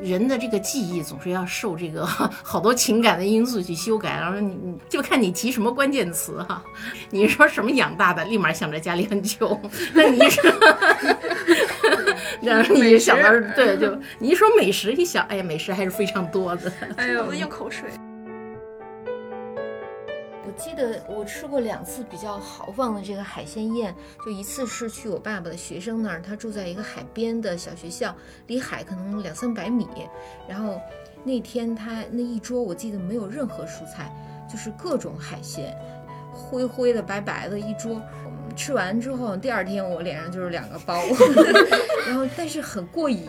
人的这个记忆总是要受这个好多情感的因素去修改，然后你就看你提什么关键词哈。你说什么养大的，立马想着家里很穷，那你说，然后你就想到对，就你一说美食，一想，哎呀，美食还是非常多的。 哎呦，我咽口水。 我记得我吃过2次比较豪放的这个海鲜宴，就一次是去我爸爸的学生那儿，他住在一个海边的小学校，离海可能200-300米。然后那天他那一桌我记得没有任何蔬菜，就是各种海鲜，灰灰的白白的一桌。吃完之后，第2天我脸上就是2个包，然后但是很过瘾。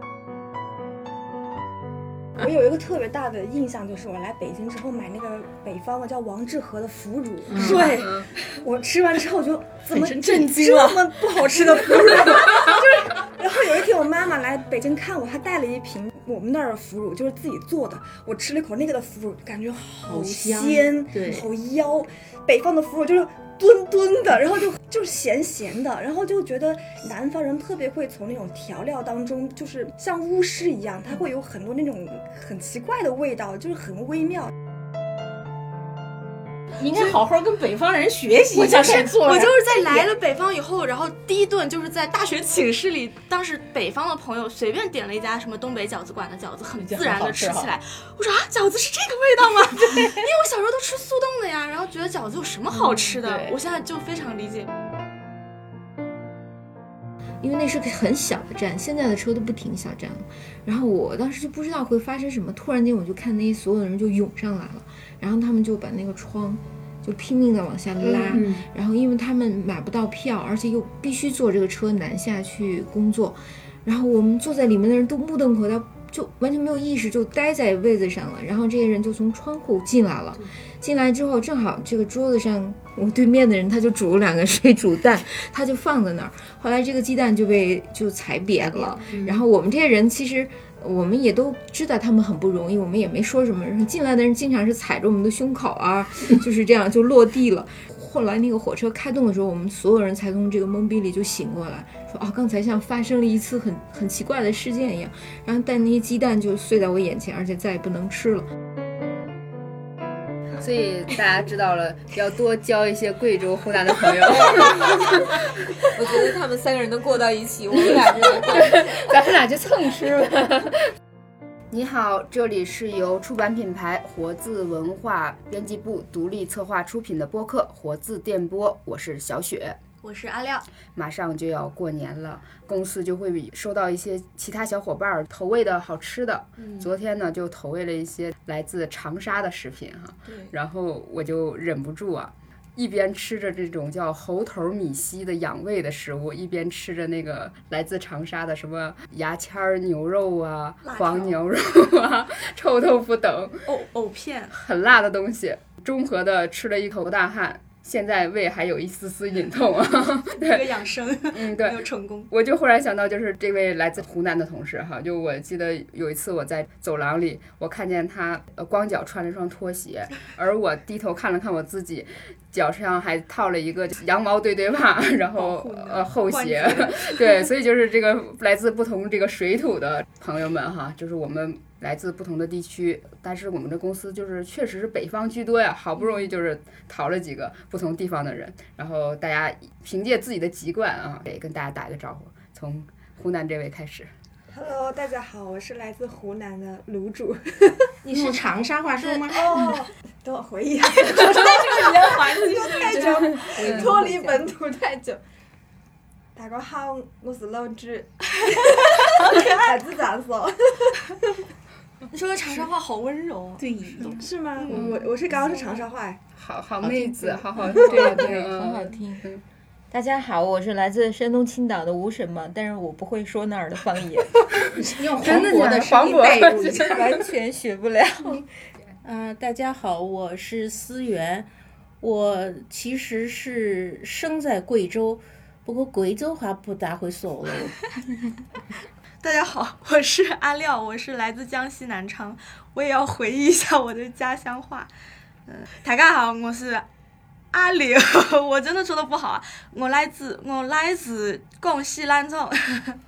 我有一个特别大的印象，就是我来北京之后买那个北方的叫王致和的腐乳，对，我吃完之后就怎么震惊了， 这么不好吃的腐乳，就是然后有一天我妈妈来北京看我，她带了一瓶我们那儿的腐乳，就是自己做的，我吃了一口那个的腐乳，感觉好鲜， 对， 好妖。北方的腐乳就是墩墩的，然后就是咸咸的，然后就觉得南方人特别会从那种调料当中，就是像巫师一样，它会有很多那种很奇怪的味道，就是很微妙。 你应该好好跟北方人学习一下该做。 我就是在来了北方以后，然后第一顿就是在大学寝室里，当时北方的朋友随便点了一家什么东北饺子馆的饺子，很自然的吃起来。我说啊，饺子是这个味道吗？因为我小时候都吃速冻的呀，然后觉得饺子有什么好吃的，我现在就非常理解。 因为那是个很小的站，现在的车都不停小站了。然后我当时就不知道会发生什么，突然间我就看那些所有的人就涌上来了，然后他们就把那个窗就拼命的往下拉，然后因为他们买不到票，而且又必须坐这个车南下去工作，然后我们坐在里面的人都目瞪口呆，就完全没有意识，就待在位子上了。然后这些人就从窗户进来了，进来之后正好这个桌子上我对面的人他就煮了2个水煮蛋，他就放在那儿，后来这个鸡蛋就踩扁了。然后我们这些人其实我们也都知道他们很不容易，我们也没说什么，进来的人经常是踩着我们的胸口啊，就是这样就落地了。后来那个火车开动的时候，我们所有人才从这个懵逼里就醒过来，说啊，刚才像发生了一次很奇怪的事件一样。然后但那些鸡蛋就碎在我眼前，而且再也不能吃了。 所以大家知道了，要多交一些贵州、湖南的朋友。 我觉得他们3个人能过到一起，我们俩就咱们俩就蹭吃吧。你好，这里是由出版品牌活字文化编辑部独立策划出品的播客活字电波，我是小雪。 我是阿廖。马上就要过年了，公司就会收到一些其他小伙伴投喂的好吃的。昨天呢就投喂了一些来自长沙的食品哈，然后我就忍不住啊，一边吃着这种叫猴头米稀的养胃的食物，一边吃着那个来自长沙的什么牙签牛肉啊、黄牛肉啊、臭豆腐等藕片， 很辣的东西，综合的吃了一口大汗。现在胃还有一丝丝隐痛啊， 一个养生， 对， 没有成功。 我就忽然想到，就是这位来自湖南的同事哈，就我记得有一次我在走廊里，我看见他光脚穿了一双拖鞋，而我低头看了看我自己，脚上还套了一个羊毛对对袜，然后后鞋，对，所以就是这个来自不同这个水土的朋友们哈，就是我们来自不同的地区，但是我们的公司就是确实是北方居多呀，好不容易就是淘了几个不同地方的人，然后大家凭借自己的籍贯啊，得跟大家打一个招呼。从湖南这位开始。 Hello， 大家好，我是来自湖南的卤煮。 你是长沙话说吗？ 哦，等我回忆一下，在这个语言环境太久，脱离本土太久。大家好，我是老朱。好可爱，子咋说？ 你说的长沙话好温柔， 对， 是吗？我是刚刚是长沙话， 好妹子，好好对，很好听。大家好，我是来自山东青岛的吴什么，但是我不会说那儿的方言， 用黄渤的声音带入一下， 完全学不了。 大家好，我是思源，我其实是生在贵州，不过贵州话不大会说了。 大家好，我是阿廖，我是来自江西南昌，我也要回忆一下我的家乡话。大家好，我是阿廖，我真的说的不好啊，我来自广西兰州。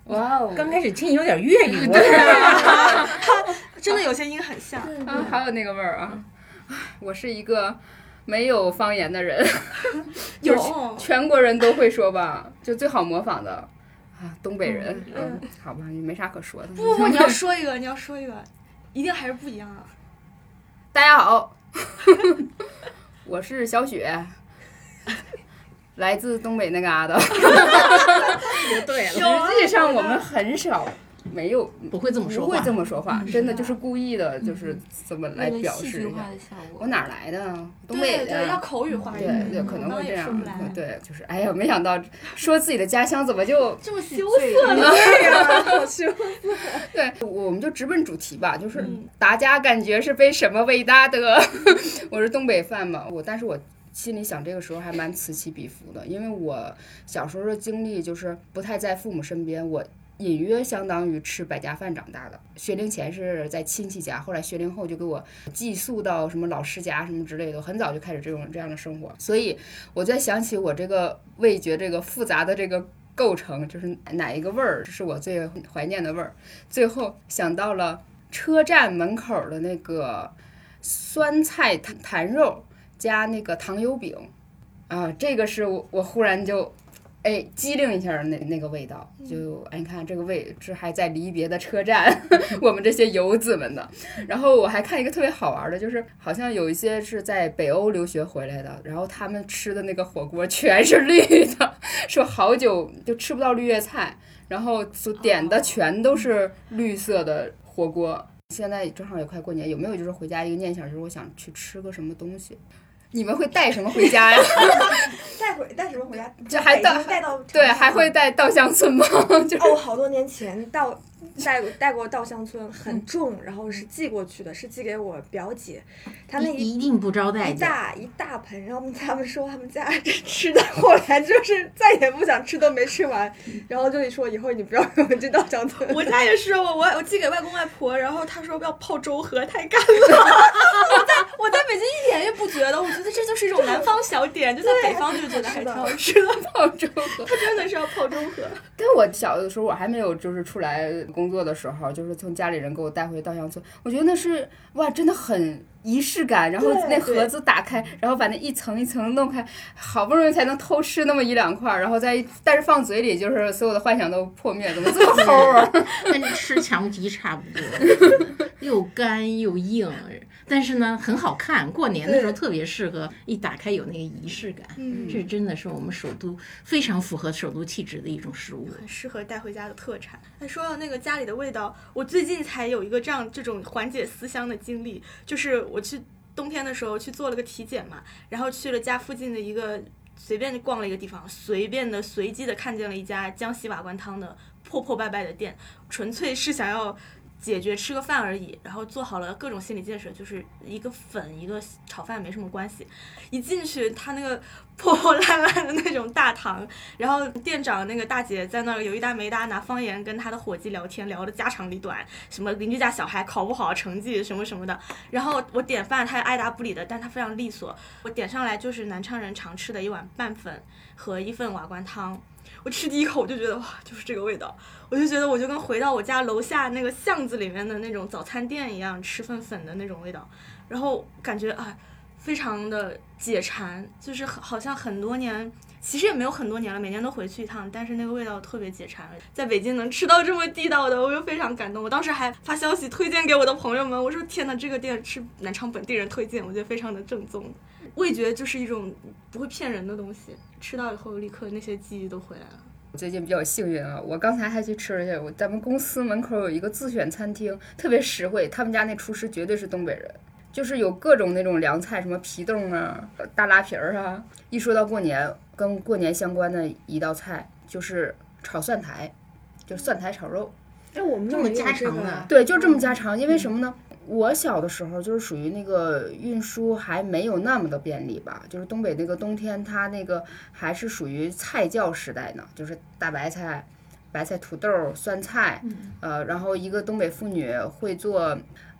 哇哦， 刚开始听有点粤语味儿。 真的有些音很像。 啊，还有那个味儿啊！我是一个没有方言的人，就是全国人都会说吧，就最好模仿的啊，东北人。好吧，也没啥可说的。 不，你要说一个，一定还是不一样啊！ 大家好，我是小雪，来自东北那嘎达。 就对了， 实际上我们很少。没有不会这么说话， 不会这么说话，真的就是故意的，就是怎么来表示一下。我哪来的？东北的， 对，要口语化。 对，可能会这样。对，就是哎呀，没想到说自己的家乡怎么就这么羞涩呢？ 对呀，好羞涩。 对，我们就直奔主题吧，就是大家感觉是被什么伟大的？我是东北饭嘛，但是我心里想这个时候还蛮此起彼伏的，因为我小时候的经历就是不太在父母身边，我隐约相当于吃百家饭长大的。学龄前是在亲戚家，后来学龄后就给我寄宿到什么老师家什么之类的，很早就开始这样的生活。所以我在想起我这个味觉这个复杂的这个构成，就是哪一个味儿是我最怀念的味儿。最后想到了车站门口的那个酸菜坛肉加那个糖油饼啊，这个是我忽然就机灵一下那个味道，就你看这个这还在离别的车站，我们这些游子们的。然后我还看一个特别好玩的，就是好像有一些是在北欧留学回来的，然后他们吃的那个火锅全是绿的，说好久就吃不到绿叶菜，然后所点的全都是绿色的火锅。现在正好也快过年，有没有就是回家一个念想，就是我想去吃个什么东西？你们会带什么回家呀？ 带什么回家？ 就还带到对，还会带稻香村吗？就是我好多年前带过稻香村，很重，然后是寄过去的，是寄给我表姐，她那一定不招待见， 一大盆，然后他们说他们家吃的，后来就是再也不想吃都没吃完，然后就说以后你不要给我们寄稻香村。 我家也是，我寄给外公外婆，然后他说要泡粥喝，太干了。我在北京一点也不觉得，我觉得这就是一种南方小点，就在北方就觉得还挺好吃的， 泡粥喝。 他真的是要泡粥喝。 但我小的时候，我还没有就是出来工作的时候，就是从家里人给我带回稻香村，我觉得那是哇，真的很仪式感。然后那盒子打开，然后把那一层一层弄开，好不容易才能偷吃那么一两块，然后但是放嘴里，就是所有的幻想都破灭，怎么这么齁啊？ 跟吃强鸡差不多，又干又硬。但是呢，很好看。过年的时候特别适合，一打开有那个仪式感。这真的是我们首都非常符合首都气质的一种食物， 很适合带回家的特产。说到那个家里的味道，我最近才有一个这种缓解思乡的经历，就是我去冬天的时候去做了个体检嘛，然后去了家附近的一个随便逛了一个地方，随机的看见了一家江西瓦罐汤的破败的店，纯粹是想要解决吃个饭而已，然后做好了各种心理建设，就是一个粉一个炒饭没什么关系。一进去他那个破烂的那种大堂，然后店长那个大姐在那儿有一搭没一搭拿方言跟他的伙计聊天，聊的家长里短，什么邻居家小孩考不好成绩什么什么的。然后我点饭他也爱答不理的，但他非常利索。我点上来就是南昌人常吃的一碗拌粉和一份瓦罐汤。我吃第一口我就觉得哇，就是这个味道，我就觉得我就跟回到我家楼下那个巷子里面的那种早餐店一样，吃份粉的那种味道，然后感觉非常的解馋，就是好像很多年，其实也没有很多年了，每年都回去一趟，但是那个味道特别解馋。在北京能吃到这么地道的，我就非常感动。我当时还发消息推荐给我的朋友们，我说天哪，这个店是南昌本地人推荐，我觉得非常的正宗。味觉就是一种不会骗人的东西，吃到以后立刻那些记忆都回来了。 我最近比较幸运啊，我刚才还去吃了一下，咱们公司门口有一个自选餐厅，特别实惠，他们家那厨师绝对是东北人，就是有各种那种凉菜，什么皮冻啊、大拉皮儿啊。一说到过年，跟过年相关的一道菜就是炒蒜苔，就是蒜苔炒肉。 我们这么家常的， 对，就这么家常。因为什么呢？我小的时候就是属于那个运输还没有那么的便利吧，就是东北那个冬天，它那个还是属于菜窖时代呢，就是大白菜、白菜、土豆、酸菜，然后一个东北妇女会做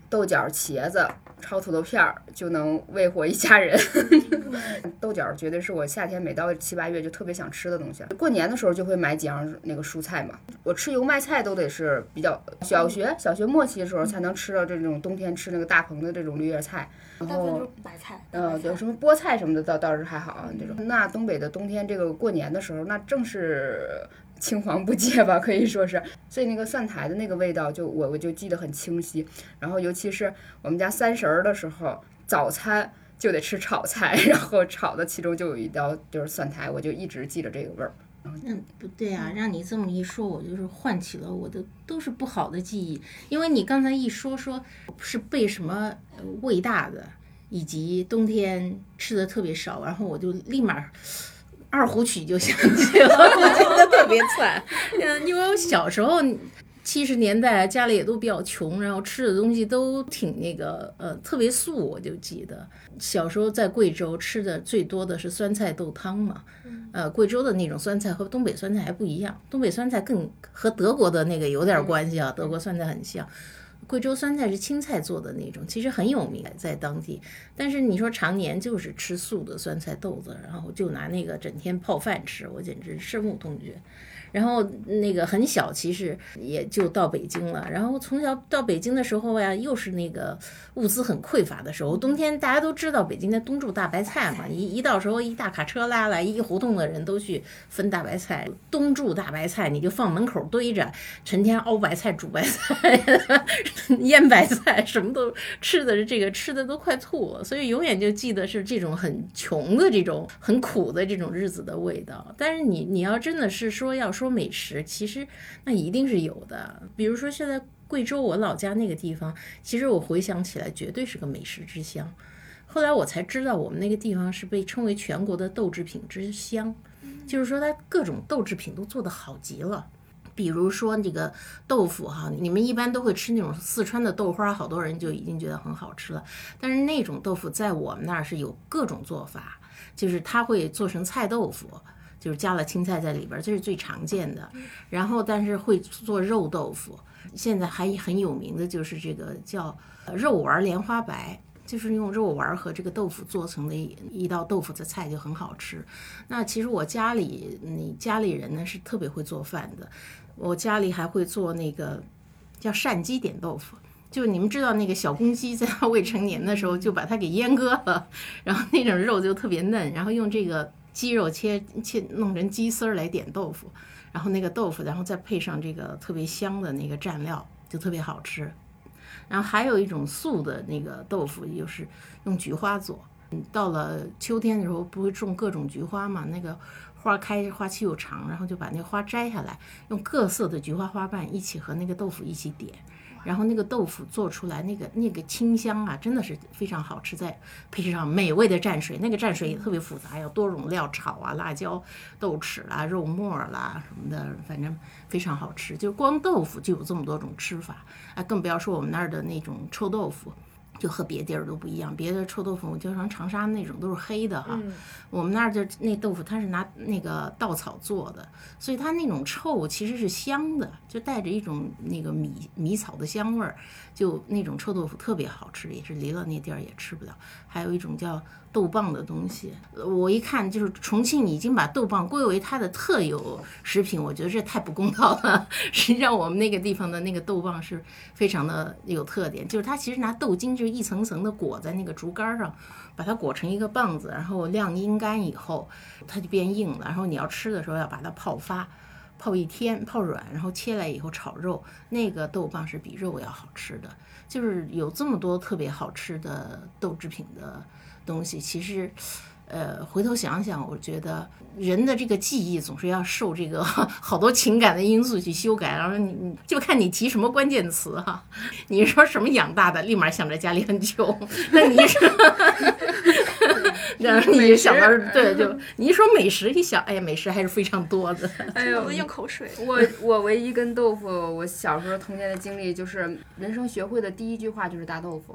豆角、茄子、炒土豆片儿就能喂活一家人。豆角绝对是我夏天每到7、8月就特别想吃的东西。过年的时候就会买几样那个蔬菜嘛。我吃油麦菜都得是比较小学末期的时候才能吃到这种冬天吃那个大棚的这种绿叶菜。然后白菜， 有什么菠菜什么的倒是还好啊这种。那东北的冬天这个过年的时候，那正是青黄不接吧，可以说是，所以那个蒜苔的那个味道我就记得很清晰。然后尤其是我们家30的时候，早餐就得吃炒菜，然后炒的其中就有一道就是蒜苔，我就一直记着这个味儿。 不对啊，让你这么一说，我就是唤起了我的都是不好的记忆，因为你刚才一说是被什么喂大的，以及冬天吃的特别少，然后我就立马二胡曲就想起了，我觉得特别惨。因为我小时候70年代家里也都比较穷，然后吃的东西都挺那个特别素。我就记得小时候在贵州吃的最多的是酸菜豆汤嘛，贵州的那种酸菜和东北酸菜还不一样，东北酸菜更和德国的那个有点关系啊，德国酸菜很像。贵州酸菜是青菜做的那种，其实很有名在当地。但是你说常年就是吃素的酸菜豆子，然后就拿那个整天泡饭吃，我简直深恶痛绝。然后那个很小，其实也就到北京了。然后从小到北京的时候呀，又是那个物资很匮乏的时候。冬天大家都知道北京的冬储大白菜嘛，一到时候一大卡车拉来，一胡同的人都去分大白菜。冬储大白菜你就放门口堆着，成天熬白菜、煮白菜、腌白菜，什么都吃的，这个吃的都快吐了。所以永远就记得是这种很穷的这种很苦的这种日子的味道。但是你要真的是说美食，其实那一定是有的。比如说现在贵州我老家那个地方，其实我回想起来绝对是个美食之乡。后来我才知道我们那个地方是被称为全国的豆制品之乡，就是说它各种豆制品都做得好极了。比如说这个豆腐哈，你们一般都会吃那种四川的豆花，好多人就已经觉得很好吃了。但是那种豆腐在我们那儿是有各种做法，就是它会做成菜豆腐，就是加了青菜在里边，这是最常见的。然后但是会做肉豆腐，现在还很有名的就是这个叫肉丸莲花白，就是用肉丸和这个豆腐做成的一道豆腐的菜，就很好吃。那其实我家里人呢是特别会做饭的，我家里还会做那个叫鳝鸡点豆腐。就你们知道那个小公鸡在它未成年的时候就把它给阉割了，然后那种肉就特别嫩，然后用这个鸡肉切弄成鸡丝来点豆腐，然后那个豆腐然后再配上这个特别香的那个蘸料，就特别好吃。然后还有一种素的那个豆腐，就是用菊花做。到了秋天的时候不会种各种菊花嘛，那个花开花期又长，然后就把那个花摘下来，用各色的菊花花瓣一起和那个豆腐一起点，然后那个豆腐做出来那个清香啊，真的是非常好吃。再配上美味的蘸水，那个蘸水也特别复杂，要多种料炒啊，辣椒、豆豉啦、肉末啦什么的，反正非常好吃。就光豆腐就有这么多种吃法啊，更不要说我们那儿的那种臭豆腐。就和别地儿都不一样，别的臭豆腐就像长沙那种都是黑的哈，我们那儿就那豆腐它是拿那个稻草做的，所以它那种臭其实是香的，就带着一种那个米草的香味儿，就那种臭豆腐特别好吃，也是离了那地儿也吃不了。还有一种叫豆棒的东西，我一看就是重庆已经把豆棒归为它的特有食品，我觉得这太不公道了。实际上我们那个地方的那个豆棒是非常的有特点，就是它其实拿豆筋就是一层层的裹在那个竹竿上，把它裹成一个棒子，然后晾阴干以后它就变硬了，然后你要吃的时候要把它泡1天泡软，然后切来以后炒肉，那个豆棒是比肉要好吃的。就是有这么多特别好吃的豆制品的东西，其实回头想想，我觉得人的这个记忆总是要受这个好多情感的因素去修改，然后你就看你提什么关键词哈。你说什么养大的，立马想着家里很穷；那你说，然后你想到对，就你一说美食，一想，哎呀，美食还是非常多的。 哎呦， 我咽口水。 我唯一跟豆腐，我小时候童年的经历就是人生学会的第一句话就是大豆腐。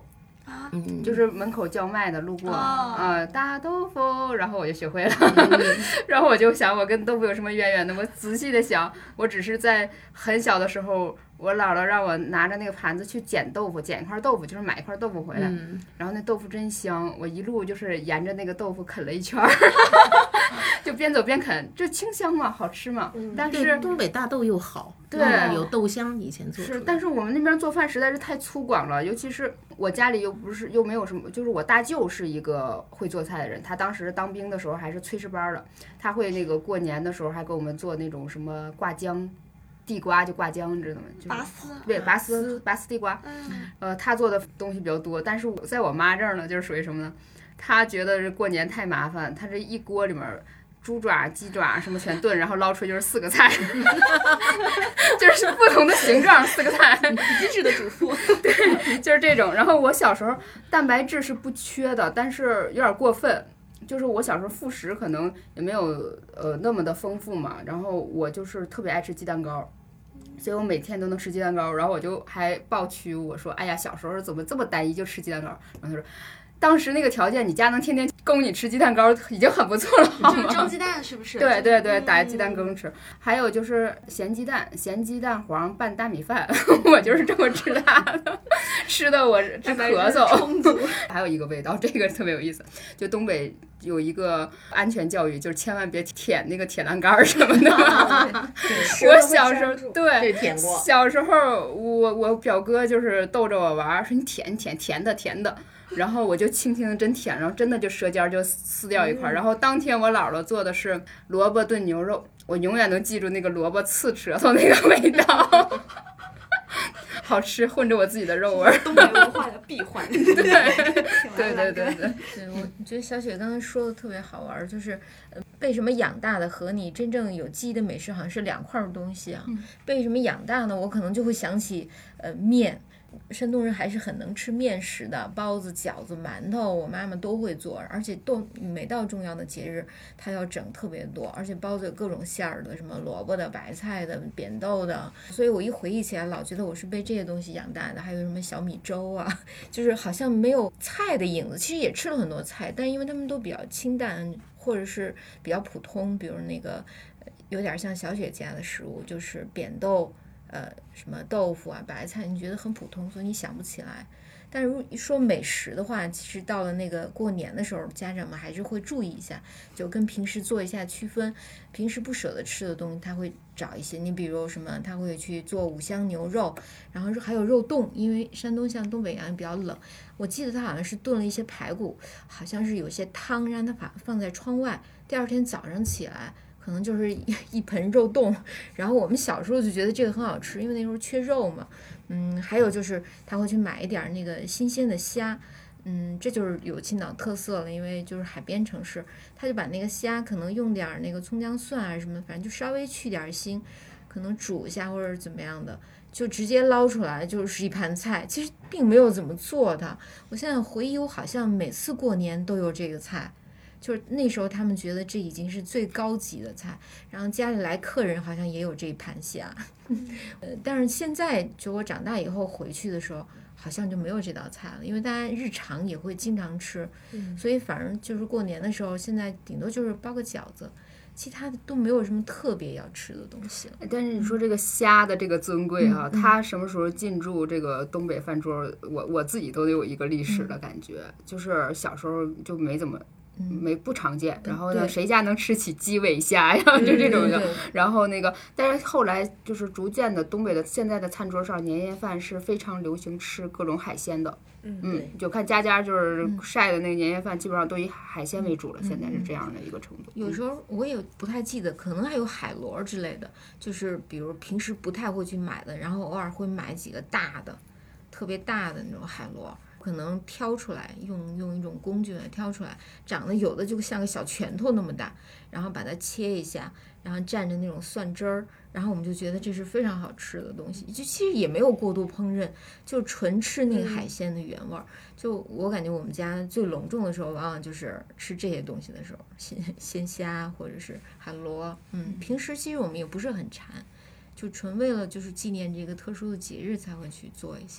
就是门口叫卖的，路过大豆腐，然后我就学会了，然后我就想我跟豆腐有什么渊源呢？我仔细的想，我只是在很小的时候，我姥姥让我拿着那个盘子去捡豆腐，捡一块豆腐就是买一块豆腐回来，然后那豆腐真香，我一路就是沿着那个豆腐啃了一圈就边走边啃，这清香嘛，好吃嘛。但是东北大豆又好， 对， 有豆香，以前做出来是，但是我们那边做饭实在是太粗犷了，尤其是我家里又没有什么，就是我大舅是一个会做菜的人，他当时当兵的时候还是炊事班的，他会那个过年的时候还给我们做那种什么挂浆。地瓜就挂浆，你知道吗？就是拔丝， 对，拔丝地瓜。他做的东西比较多，但是在我妈这儿呢，就是属于什么呢？她觉得过年太麻烦，她这一锅里面猪爪、鸡爪什么全炖，然后捞出就是4个菜，就是不同的形状4个菜。 机智的主妇， 对，就是这种。然后我小时候蛋白质是不缺的，但是有点过分。就是我小时候副食可能也没有那么的丰富嘛，然后我就是特别爱吃鸡蛋糕，所以我每天都能吃鸡蛋糕，然后我就还抱屈我说，哎呀，小时候怎么这么单一就吃鸡蛋糕？然后他说，当时那个条件，你家能天天供你吃鸡蛋糕已经很不错了，好吗？ 蒸鸡蛋是不是？ 对对对，打鸡蛋羹吃。还有就是咸鸡蛋黄拌大米饭，我就是这么吃它的，吃的我直咳嗽。还有一个味道，这个特别有意思，就东北有一个安全教育，就是千万别舔那个铁栏杆什么的。我小时候对舔过， 小时候我表哥就是逗着我玩，说你舔甜的。然后我就轻轻的真舔，然后真的就舌尖就撕掉一块。然后当天我姥姥做的是萝卜炖牛肉，我永远能记住那个萝卜刺舌头那个味道，好吃，混着我自己的肉味。 东北文化的闭环。 对， 我觉得小雪刚才说的特别好玩，就是被什么养大的和你真正有记忆的美食好像是2块东西啊。被什么养大呢？我可能就会想起面。山东人还是很能吃面食的，包子、饺子、馒头，我妈妈都会做，而且每到重要的节日，她要整特别多，而且包子有各种馅儿的，什么萝卜的、白菜的、扁豆的，所以我一回忆起来，老觉得我是被这些东西养大的。还有什么小米粥啊，就是好像没有菜的影子，其实也吃了很多菜，但因为他们都比较清淡，或者是比较普通，比如那个有点像小雪家的食物，就是扁豆。什么豆腐啊、白菜，你觉得很普通，所以你想不起来。但是如果说美食的话，其实到了那个过年的时候，家长们还是会注意一下，就跟平时做一下区分。平时不舍得吃的东西，他会找一些。你比如什么，他会去做五香牛肉，然后还有肉冻，因为山东像东北一样比较冷。我记得他好像是炖了一些排骨，好像是有些汤让他放在窗外，第二天早上起来。可能就是一盆肉冻，然后我们小时候就觉得这个很好吃，因为那时候缺肉嘛。还有就是他会去买一点那个新鲜的虾，这就是有青岛特色了，因为就是海边城市，他就把那个虾可能用点那个葱姜蒜啊什么，反正就稍微去点腥，可能煮一下或者怎么样的，就直接捞出来就是一盘菜，其实并没有怎么做它。我现在回忆，我好像每次过年都有这个菜。就是那时候他们觉得这已经是最高级的菜，然后家里来客人好像也有这一盘虾，但是现在就我长大以后回去的时候，好像就没有这道菜了，因为大家日常也会经常吃，所以反正就是过年的时候，现在顶多就是包个饺子，其他的都没有什么特别要吃的东西了。 但是你说这个虾的这个尊贵啊，它什么时候进驻这个东北饭桌，我自己都有一个历史的感觉，就是小时候就没怎么。不常见，然后呢，谁家能吃起鸡尾虾呀？就这种的。然后那个，但是后来就是逐渐的，东北的现在的餐桌上年夜饭是非常流行吃各种海鲜的。就看家家就是晒的那个年夜饭，基本上都以海鲜为主了。现在是这样的一个程度。 有时候我也不太记得，可能还有海螺之类的，就是比如平时不太会去买的，然后偶尔会买几个大的，特别大的那种海螺。可能挑出来，用一种工具来挑出来，长得有的就像个小拳头那么大，然后把它切一下，然后蘸着那种蒜汁儿，然后我们就觉得这是非常好吃的东西，就其实也没有过度烹饪，就纯吃那个海鲜的原味儿。就我感觉我们家最隆重的时候，往往就是吃这些东西的时候，鲜虾或者是海螺。平时其实我们也不是很馋，就纯为了就是纪念这个特殊的节日才会去做一下。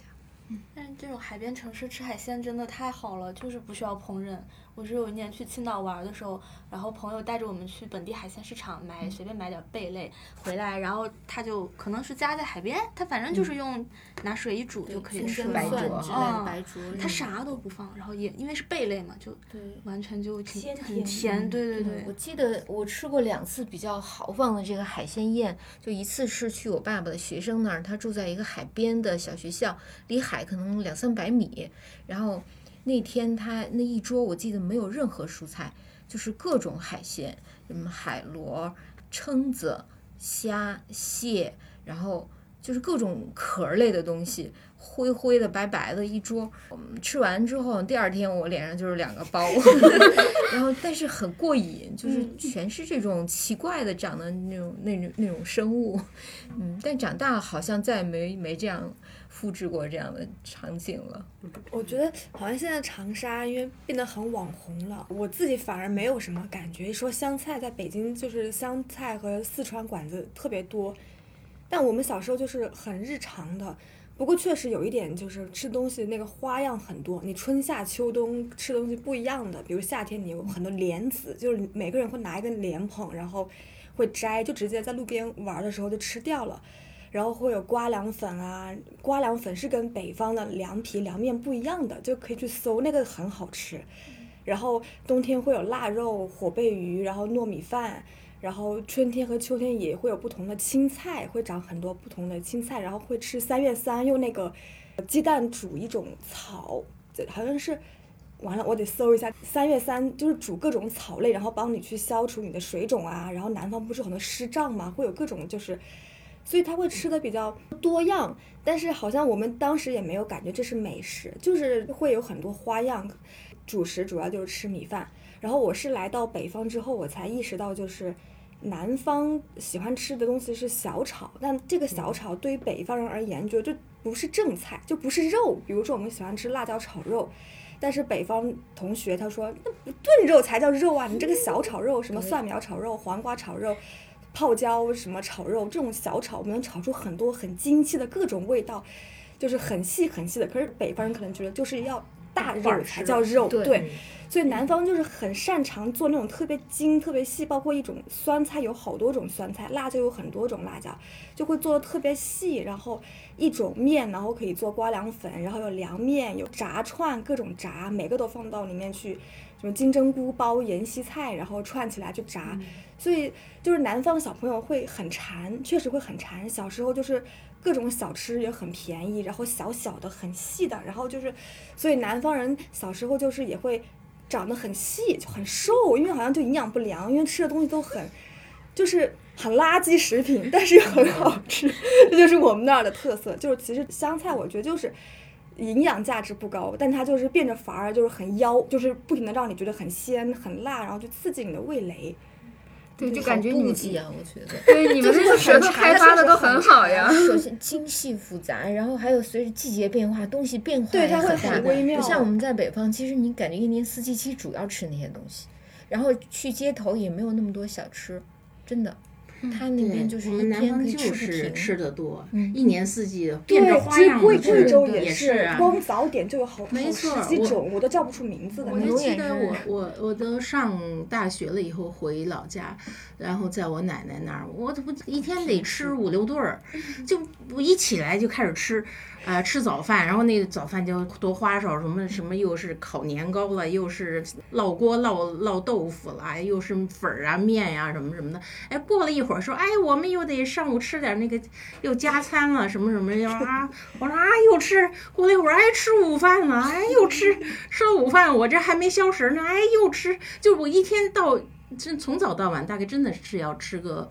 但是这种海边城市吃海鲜真的太好了，就是不需要烹饪。我是有一年去青岛玩的时候，然后朋友带着我们去本地海鲜市场随便买点贝类回来，然后他就可能是家在海边，他反正就是拿水一煮就可以吃了， 白灼之类的白灼，他啥都不放，然后也因为是贝类嘛，就完全就很甜，对。 我记得我吃过2次比较豪放的这个海鲜宴，就一次是去我爸爸的学生那儿，他住在一个海边的小学校，离海可能200-300米，然后那天他那一桌我记得没有任何蔬菜，就是各种海鲜，什么海螺、蛏子、虾、蟹，然后就是各种壳类的东西，灰灰的白白的一桌。吃完之后第2天我脸上就是2个包然后但是很过瘾，就是全是这种奇怪的长的那种生物。但长大好像再没这样复制过这样的场景了。 我觉得好像现在长沙因为变得很网红了，我自己反而没有什么感觉。说湘菜在北京就是湘菜和四川馆子特别多，但我们小时候就是很日常的。不过确实有一点就是吃东西那个花样很多，你春夏秋冬吃东西不一样的。比如夏天你有很多莲子，就是每个人会拿一个莲蓬，然后会摘，就直接在路边玩的时候就吃掉了。然后会有瓜凉粉啊，瓜凉粉是跟北方的凉皮凉面不一样的，就可以去搜，那个很好吃。然后冬天会有腊肉、火贝鱼，然后糯米饭。然后春天和秋天也会有不同的青菜，会长很多不同的青菜，然后会吃3月3用那个鸡蛋煮一种草，好像是，完了我得搜一下，3月3就是煮各种草类，然后帮你去消除你的水肿啊。然后南方不是很多湿胀嘛，会有各种就是，所以他会吃的比较多样，但是好像我们当时也没有感觉这是美食，就是会有很多花样。主食主要就是吃米饭，然后我是来到北方之后，我才意识到就是南方喜欢吃的东西是小炒，但这个小炒对于北方人而言，就不是正菜，就不是肉。比如说我们喜欢吃辣椒炒肉，但是北方同学他说那不炖肉才叫肉啊，你这个小炒肉，什么蒜苗炒肉、黄瓜炒肉、泡椒什么炒肉，这种小炒我们能炒出很多很精细的各种味道，就是很细很细的。可是北方人可能觉得就是要大肉才叫肉，对，所以南方就是很擅长做那种特别精特别细，包括一种酸菜有好多种酸菜，辣椒有很多种辣椒，就会做的特别细。然后一种面，然后可以做瓜凉粉，然后有凉面，有炸串，各种炸，每个都放到里面去，什么金针菇包盐西菜，然后串起来去炸。所以就是南方小朋友会很馋，确实会很馋。小时候就是各种小吃也很便宜，然后小小的很细的，然后就是，所以南方人小时候就是也会长得很细很瘦，因为好像就营养不良，因为吃的东西都很就是很垃圾食品，但是又很好吃，这就是我们那儿的特色。就是其实湘菜我觉得就是营养价值不高，但它就是变着法儿就是很妖，就是不停的让你觉得很鲜很辣，然后就刺激你的味蕾。 对，就感觉你们我觉得对你们这个舌头开发的都很好呀。 首先精细复杂，然后还有随着季节变化，东西变化也很大， 对，它会很微妙。 不像我们在北方，其实你感觉1年4季其实主要吃那些东西，然后去街头也没有那么多小吃，真的。他那边就是一天可以吃不停， 吃的多，1年4季变着花样的吃。贵州也是啊，光早点就有好10几种，我都叫不出名字的。 我就记得我都上大学了以后回老家，然后在我奶奶那儿，我一天得吃5、6顿儿，就我一起来就开始吃。吃早饭，然后那个早饭就多花哨，什么又是烤年糕了，又是烙锅烙豆腐了，又是粉儿啊面呀、什么什么的。哎，过了一会儿说，哎，我们又得上午吃点那个又加餐了，什么什么啊。我说啊，又吃。过了一会儿，哎，吃午饭了，哎，又吃了午饭，我这还没消食呢，哎，又吃。就我一天从早到晚大概真的是要吃个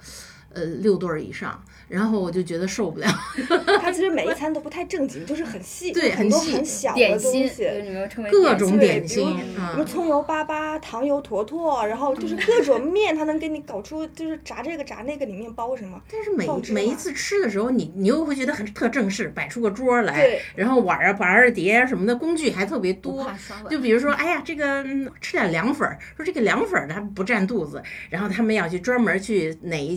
6顿以上。然后我就觉得受不了。 它其实每一餐都不太正经，就是很细， 对， 很多很小的东西， 各种点心， 比如葱油粑粑、糖油坨坨，然后就是各种面，它能给你搞出就是炸这个炸那个，里面包什么。 但是每一次吃的时候，你又会觉得很特正式，摆出个桌来，然后碗啊、盘儿、碟啊什么的，工具还特别多。就比如说，哎呀，这个吃点凉粉，说这个凉粉它不占肚子，然后他们要去专门去哪一家买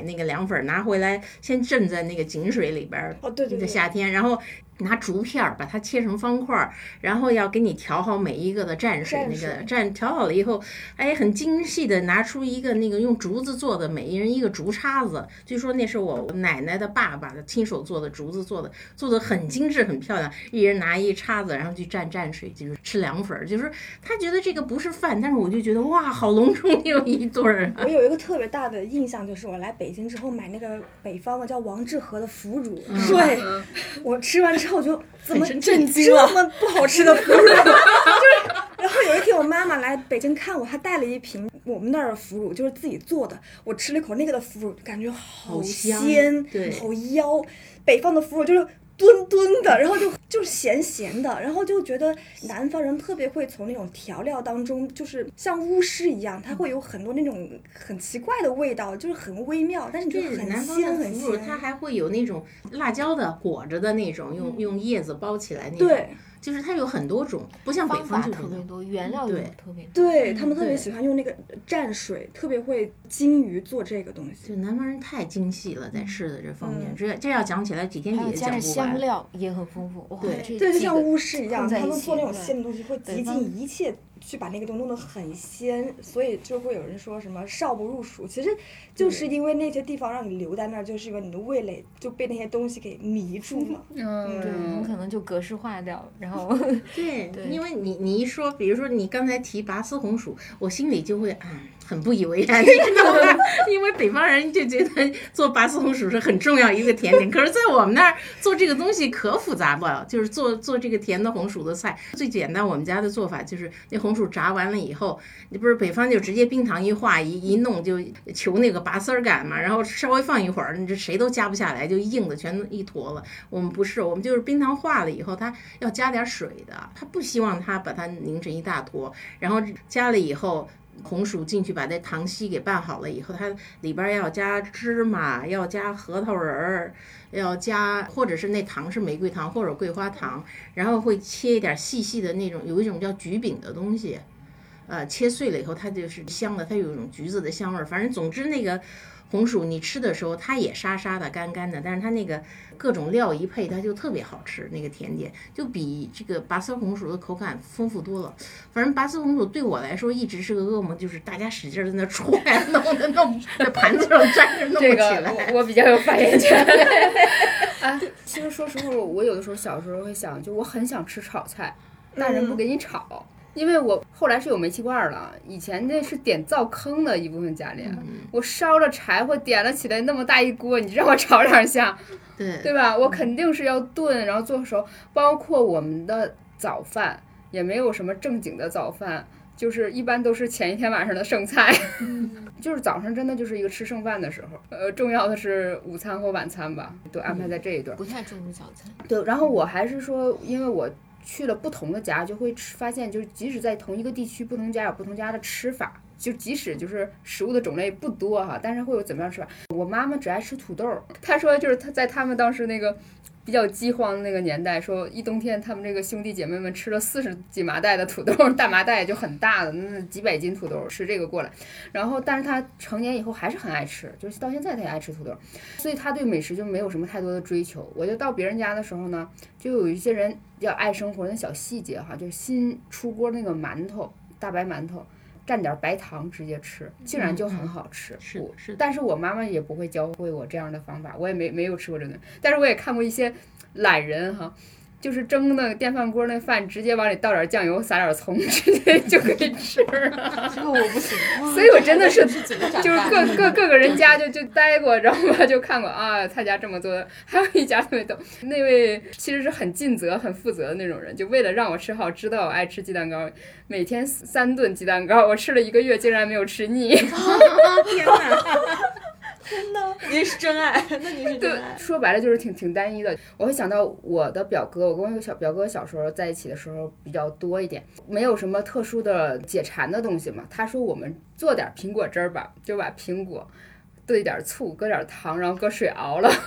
那个凉粉，拿回来先浸在那个井水里边。 哦，对对对， 夏天，然后拿竹片把它切成方块，然后要给你调好每一个的蘸水，那个调好了以后，哎，很精细的拿出一个那个用竹子做的，每一人一个竹叉子，据说那是我奶奶的爸爸的亲手做的，竹子做的很精致很漂亮，一人拿一叉子，然后去蘸水，就是吃凉粉，就是他觉得这个不是饭，但是我就觉得哇，好隆重有一对儿。 我有一个特别大的印象，就是我来北京之后买那个北方的叫王致和的腐乳，对，我吃完之后就怎么震惊了， 这么不好吃的腐乳，就是。然后有一天我妈妈来北京看我，她带了一瓶我们那儿的腐乳，就是自己做的。我吃了一口那个的腐乳，感觉好鲜，好妖。北方的腐乳就是墩墩的，然后就是咸咸的，然后就觉得南方人特别会从那种调料当中，就是像巫师一样，它会有很多那种很奇怪的味道，就是很微妙，但是就很鲜很鲜。 它还会有那种辣椒的裹着的那种，用叶子包起来那种。 对。 就是它有很多种，不像北方就特别多，原料也特别多。 对，他们特别喜欢用那个蘸水，特别会精于做这个东西。 就南方人太精细了，在吃的这方面，这要讲起来几天也讲不完。 香料也很丰富， 对，就像巫师一样，他们做那种鲜的东西会极尽一切去把那个东西弄得很鲜，所以就会有人说什么少不入蜀，其实就是因为那些地方让你留在那儿，就是因为你的味蕾就被那些东西给迷住了。 对，很可能就格式化掉了，然后对，因为你一说，比如说你刚才提拔丝红薯，我心里就会很不以为然，你知道吗？因为北方人就觉得做拔丝红薯是很重要一个甜点，可是在我们那儿做这个东西可复杂了，就是做这个甜的红薯的菜，最简单我们家的做法就是那红薯炸完了以后，你不是北方就直接冰糖一化一弄就求那个拔丝感嘛，然后稍微放一会儿，你这谁都夹不下来，就硬的全一坨了。我们不是，我们就是冰糖化了以后，它要加点水的，它不希望它把它凝成一大坨，然后加了以后。红薯进去把那糖稀给拌好了以后，它里边要加芝麻，要加核桃仁儿，要加或者是那糖是玫瑰糖或者桂花糖，然后会切一点细细的那种，有一种叫橘饼的东西，切碎了以后它就是香的，它有一种橘子的香味儿。反正总之那个红薯你吃的时候它也沙沙的干干的，但是它那个各种料一配它就特别好吃，那个甜点就比这个拔丝红薯的口感丰富多了。反正拔丝红薯对我来说一直是个噩梦，就是大家使劲在那戳呀弄在盘子上粘着弄不起来。 这个我比较有发言权。其实说实话，我有的时候小时候会想，就我很想吃炒菜，大人不给你炒。因为我后来是有煤气罐了，以前那是点灶坑的一部分家电，我烧了柴火点了起来那么大一锅，你让我炒两下，对吧？我肯定是要炖，然后做熟。包括我们的早饭也没有什么正经的早饭，就是一般都是前一天晚上的剩菜，就是早上真的就是一个吃剩饭的时候。重要的是午餐或晚餐吧，都安排在这一段， 不太重视早餐。 对，然后我还是说，因为我去了不同的家，就会发现，就是即使在同一个地区，不同家有不同家的吃法。就即使就是食物的种类不多哈，但是会有怎么样吃法。我妈妈只爱吃土豆，她说就是她在他们当时那个比较饥荒的那个年代，说一冬天他们这个兄弟姐妹们吃了40几麻袋的土豆，大麻袋就很大的，那几百斤土豆吃这个过来。然后但是她成年以后还是很爱吃，就是到现在她也爱吃土豆，所以她对美食就没有什么太多的追求。我就到别人家的时候呢，就有一些人比较爱生活的小细节哈，就新出锅那个馒头，大白馒头蘸点白糖直接吃，竟然就很好吃。 是， 但是我妈妈也不会教会我这样的方法，我也没有吃过这个。但是我也看过一些懒人哈，就是蒸的电饭锅那饭，直接往里倒点酱油，撒点葱，直接就可以吃了。 这个我不行， 所以我真的是就是各个人家就待过，然后就看过啊，他家这么做的。还有一家特别逗，那位其实是很尽责、很负责的那种人，就为了让我吃好，知道我爱吃鸡蛋糕，每天3顿鸡蛋糕，我吃了1个月，竟然没有吃腻。 天哪！ 真的，您是真爱，那您是真爱。 说白了就是挺单一的。我会想到我的表哥，我跟我表哥小时候在一起的时候比较多一点，没有什么特殊的解馋的东西嘛。他说我们做点苹果汁儿吧，就把苹果兑点醋，搁点糖，然后搁水熬了。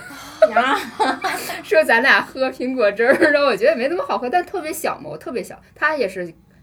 说咱俩喝苹果汁儿，然后我觉得也没那么好喝，但特别小嘛，我特别小，他也是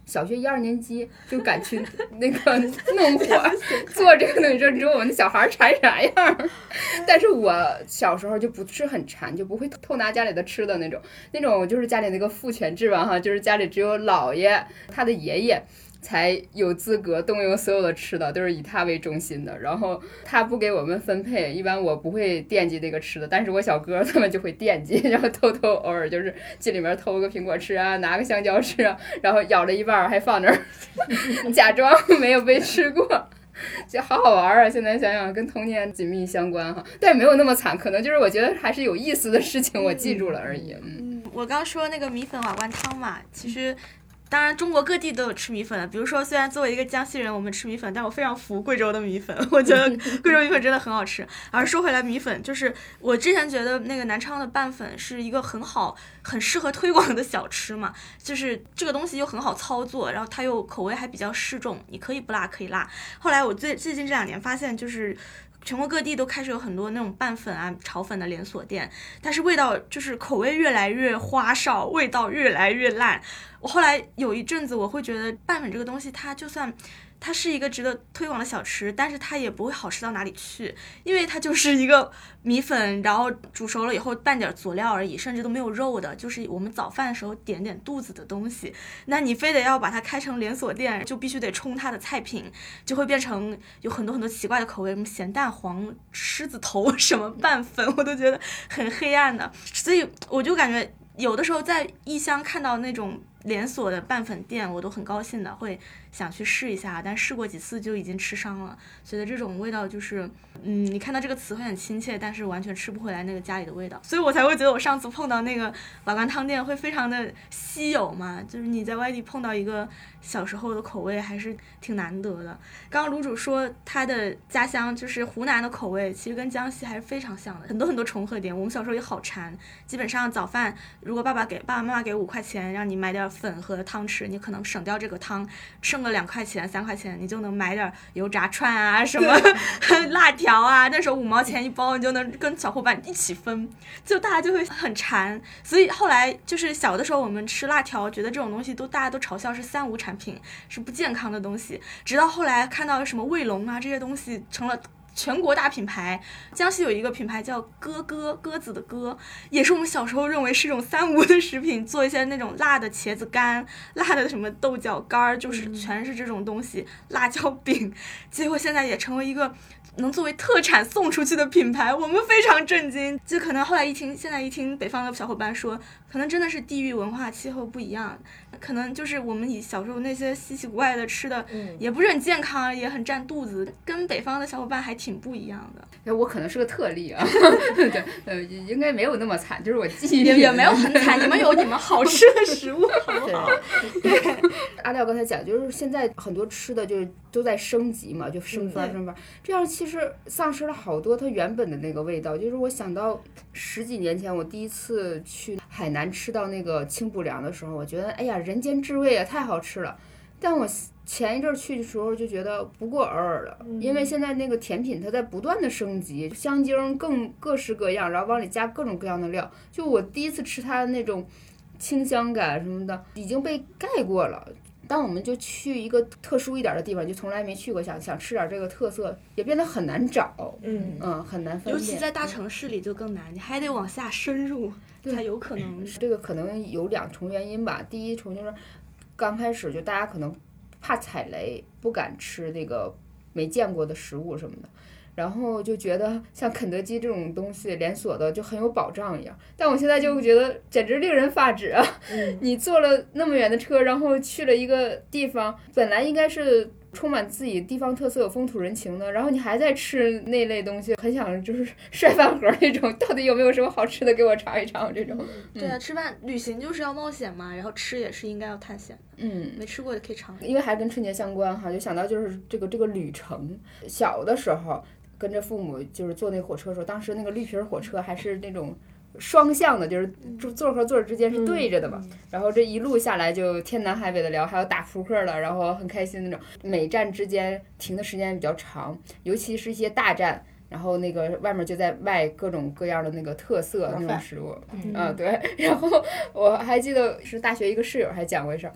小学1、2年级就敢去那个弄火做这个东西，你说我们的小孩馋啥样？但是我小时候就不是很馋，就不会偷拿家里的吃的那种就是家里那个父权制吧哈，就是家里只有姥爷他的爷爷才有资格动用所有的吃的，都是以他为中心的。然后他不给我们分配，一般我不会惦记这个吃的，但是我小哥他们就会惦记，然后偷偷偶尔就是进里面偷个苹果吃啊，拿个香蕉吃啊，然后咬了一半还放那儿，假装没有被吃过。就好好玩啊！现在想想跟童年紧密相关哈，但也没有那么惨，可能就是我觉得还是有意思的事情，我记住了而已。 我刚说那个米粉瓦罐汤嘛，其实当然中国各地都有吃米粉的，比如说虽然作为一个江西人我们吃米粉，但我非常服贵州的米粉，我觉得贵州米粉真的很好吃。而说回来米粉，就是我之前觉得那个南昌的拌粉是一个很适合推广的小吃嘛，就是这个东西又很好操作，然后它又口味还比较适中，你可以不辣可以辣。后来我最近这2年发现，就是全国各地都开始有很多那种拌粉啊、炒粉的连锁店，但是味道就是口味越来越花哨，味道越来越烂。我后来有一阵子我会觉得拌粉这个东西，它就算它是一个值得推广的小吃，但是它也不会好吃到哪里去，因为它就是一个米粉，然后煮熟了以后拌点佐料而已，甚至都没有肉的，就是我们早饭的时候点点肚子的东西。那你非得要把它开成连锁店，就必须得冲它的菜品，就会变成有很多很多奇怪的口味，什么咸蛋黄、狮子头什么拌粉，我都觉得很黑暗的。所以我就感觉有的时候在异乡看到那种连锁的拌粉店，我都很高兴的，会想去试一下，但试过几次就已经吃伤了。觉得这种味道就是，你看到这个词会很亲切，但是完全吃不回来那个家里的味道，所以我才会觉得我上次碰到那个瓦罐汤店会非常的稀有嘛，就是你在外地碰到一个小时候的口味还是挺难得的。刚刚卤煮说他的家乡就是湖南的口味，其实跟江西还是非常像的，很多很多重合点。我们小时候也好馋，基本上早饭如果爸爸妈妈给5块钱，让你买点粉和汤吃，你可能省掉这个汤，剩个2块钱3块钱，你就能买点油炸串啊什么辣条啊，那时候5毛钱一包，你就能跟小伙伴一起分，就大家就会很馋。所以后来就是小的时候我们吃辣条，觉得这种东西大家都嘲笑是3无产品，是不健康的东西，直到后来看到什么卫龙啊这些东西成了全国大品牌。江西有一个品牌叫鸽子的鸽，也是我们小时候认为是一种3无的食品，做一些那种辣的茄子干、辣的什么豆角干，就是全是这种东西，辣椒饼，结果现在也成为一个能作为特产送出去的品牌，我们非常震惊。就可能后来现在一听北方的小伙伴说，可能真的是地域文化气候不一样，可能就是我们以小时候那些稀奇古怪的吃的，也不是很健康，也很占肚子，跟北方的小伙伴还挺不一样的。 我可能是个特例啊，对，应该没有那么惨，就是我记忆里也没有很惨，你们有你们好吃的食物，好不好？对， 阿廖刚才讲，就是现在很多吃的就是都在升级嘛，就升番，这样其实丧失了好多它原本的那个味道。就是我想到10几年前我第一次去海南吃到那个清补凉的时候，我觉得哎呀人间至味啊，太好吃了。但我前一阵去的时候就觉得不过尔尔了，因为现在那个甜品它在不断的升级，香精更各式各样，然后往里加各种各样的料，就我第一次吃它的那种清香感什么的已经被盖过了。当我们就去一个特殊一点的地方，就从来没去过，想吃点这个特色，也变得很难找，很难分辨。 尤其在大城市里就更难，你还得往下深入才有可能。 这个可能有2重原因吧。第一重就是刚开始就大家可能怕踩雷，不敢吃那个没见过的食物什么的，然后就觉得像肯德基这种东西连锁的就很有保障一样。但我现在就觉得简直令人发指啊！你坐了那么远的车，然后去了一个地方，本来应该是充满自己地方特色、有风土人情的，然后你还在吃那类东西，很想就是摔饭盒那种，到底有没有什么好吃的给我尝一尝这种。 对啊，吃饭旅行就是要冒险嘛，然后吃也是应该要探险的。没吃过的可以尝。 因为还跟春节相关哈，就想到就是这个旅程。小的时候跟着父母就是坐那火车的时候，当时那个绿皮火车还是那种双向的，就是座和座之间是对着的嘛，然后这一路下来就天南海北的聊，还有打扑克的，然后很开心那种。每站之间停的时间比较长，尤其是一些大站，然后那个外面就在卖各种各样的那个特色那种食物，对。然后我还记得是大学一个室友还讲过一事，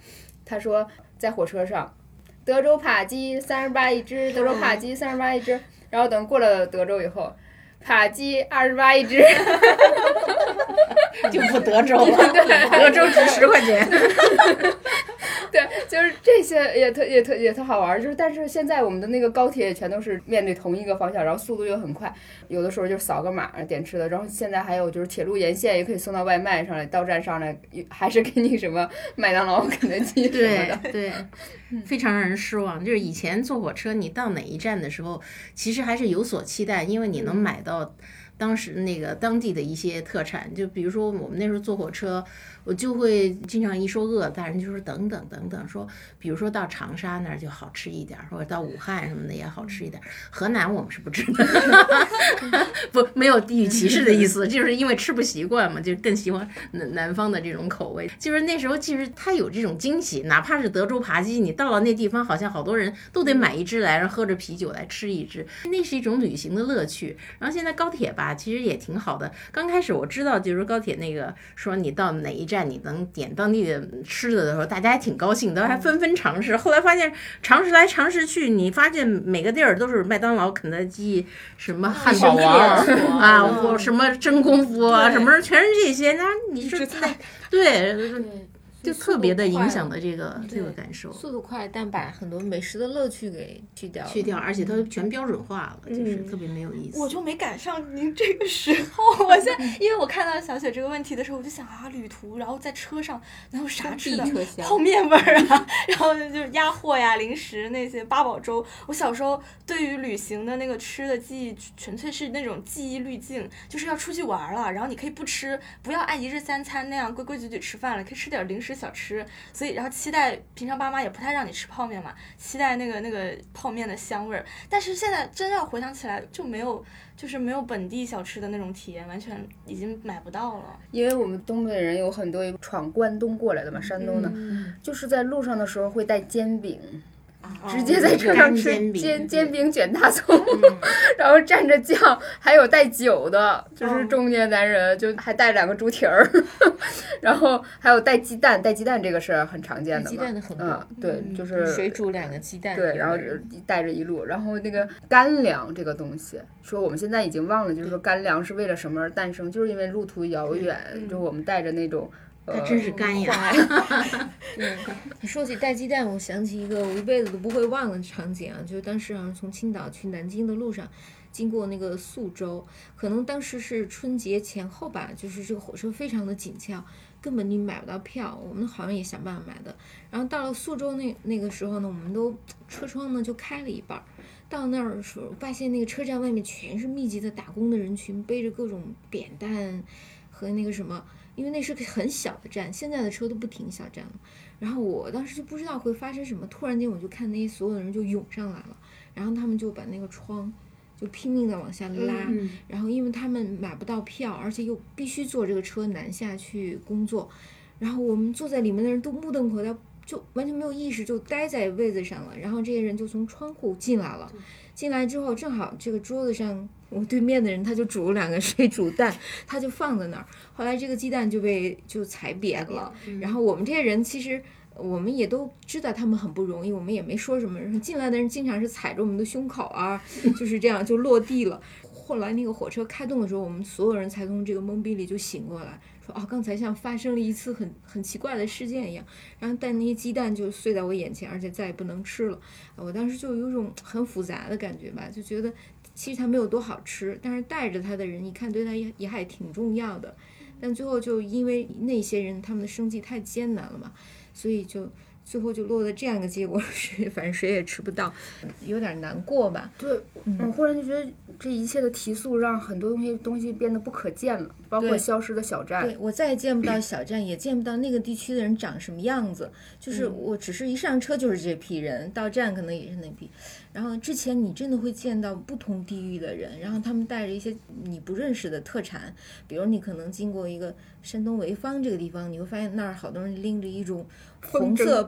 他说在火车上，德州扒鸡38一只，德州扒鸡38一只，然后等过了德州以后，扒鸡28一只， 就不德州了，德州值10块钱。 对，就是这些也特好玩，就是但是现在我们的那个高铁也全都是面对同一个方向，然后速度又很快，有的时候就扫个码点吃的，然后现在还有就是铁路沿线也可以送到外卖上来，到站上来还是给你什么麦当劳、肯德基什么的， 对，非常让人失望。就是以前坐火车，你到哪一站的时候，其实还是有所期待，因为你能买到当时那个当地的一些特产，就比如说我们那时候坐火车，我就会经常一说饿，大人就说等等，说比如说到长沙那儿就好吃一点，或者到武汉什么的也好吃一点。河南我们是不知道，不没有地域歧视的意思，就是因为吃不习惯嘛，就更喜欢南方的这种口味。就是那时候其实它有这种惊喜，哪怕是德州扒鸡，你到了那地方，好像好多人都得买一只来，然后喝着啤酒来吃一只，那是一种旅行的乐趣。然后现在高铁吧，其实也挺好的。刚开始我知道就是高铁那个说你到哪一站你能点当地的吃的时候，大家还挺高兴的，还纷纷尝试。后来发现尝试来尝试去，你发现每个地儿都是麦当劳、肯德基、什么汉堡王啊，或什么真功夫啊，什么全是这些。那你说对。就特别的影响的这个感受， 速度快，但把很多美食的乐趣给去掉， 而且它全标准化了，就是特别没有意思。 我就没赶上您这个时候，我现在因为我看到小雪这个问题的时候，我就想啊，旅途，然后在车上能有啥吃的？泡面味儿啊，然后就是鸭货呀、零食那些八宝粥。我小时候对于旅行的那个吃的记忆，纯粹是那种记忆滤镜，就是要出去玩了，然后你可以不吃，不要按1日3餐那样规规矩矩吃饭了，可以吃点零食小吃，所以然后期待平常爸妈也不太让你吃泡面嘛，期待那个泡面的香味儿。但是现在真要回想起来，就没有本地小吃的那种体验，完全已经买不到了。 因为我们东北人有很多闯关东过来的嘛，山东的，就是在路上的时候会带煎饼。直接在车上吃煎饼卷大葱，然后蘸着酱，还有带酒的，就是中年男人就还带2个猪蹄儿，然后还有带鸡蛋这个是很常见的嘛， 鸡蛋的很多， 对，就是水煮2个鸡蛋， 对，然后带着一路，然后那个干粮这个东西，说我们现在已经忘了，就是说干粮是为了什么而诞生，就是因为路途遥远，就我们带着那种。 它真是干呀！ 对，你说起带鸡蛋，我想起一个我一辈子都不会忘的场景啊，就是当时从青岛去南京的路上，经过那个宿州，可能当时是春节前后吧，就是这个火车非常的紧俏，根本你买不到票，我们好像也想办法买的。然后到了宿州那个时候呢，我们都车窗呢就开了一半，到那儿的时候发现那个车站外面全是密集的打工的人群，背着各种扁担和那个什么。因为那是个很小的站，现在的车都不停小站了。然后我当时就不知道会发生什么，突然间我就看那些所有的人就涌上来了，然后他们就把那个窗就拼命的往下拉，然后因为他们买不到票，而且又必须坐这个车南下去工作，然后我们坐在里面的人都目瞪口呆，就完全没有意识，就待在位子上了。然后这些人就从窗户进来了，进来之后正好这个桌子上我对面的人他就煮了2个水煮蛋，他就放在那儿，后来这个鸡蛋就踩扁了，然后我们这些人其实我们也都知道他们很不容易，我们也没说什么，进来的人经常是踩着我们的胸口啊，就是这样就落地了。后来那个火车开动的时候，我们所有人才从这个懵逼里就醒过来，说刚才像发生了一次很奇怪的事件一样，然后但那些鸡蛋就碎在我眼前，而且再也不能吃了。我当时就有种很复杂的感觉吧，就觉得其实它没有多好吃，但是带着它的人一看对它也还挺重要的，但最后就因为那些人他们的生计太艰难了嘛，所以就最后就落得这样的结果，反正谁也吃不到，有点难过吧。 对，我忽然就觉得这一切的提速让很多东西变得不可见了，包括消失的小站。 对，我再也见不到小站，也见不到那个地区的人长什么样子。就是我只是一上车就是这批人，到站可能也是那批。然后之前你真的会见到不同地域的人，然后他们带着一些你不认识的特产，比如你可能经过一个山东潍坊这个地方，你会发现那儿好多人拎着一种红色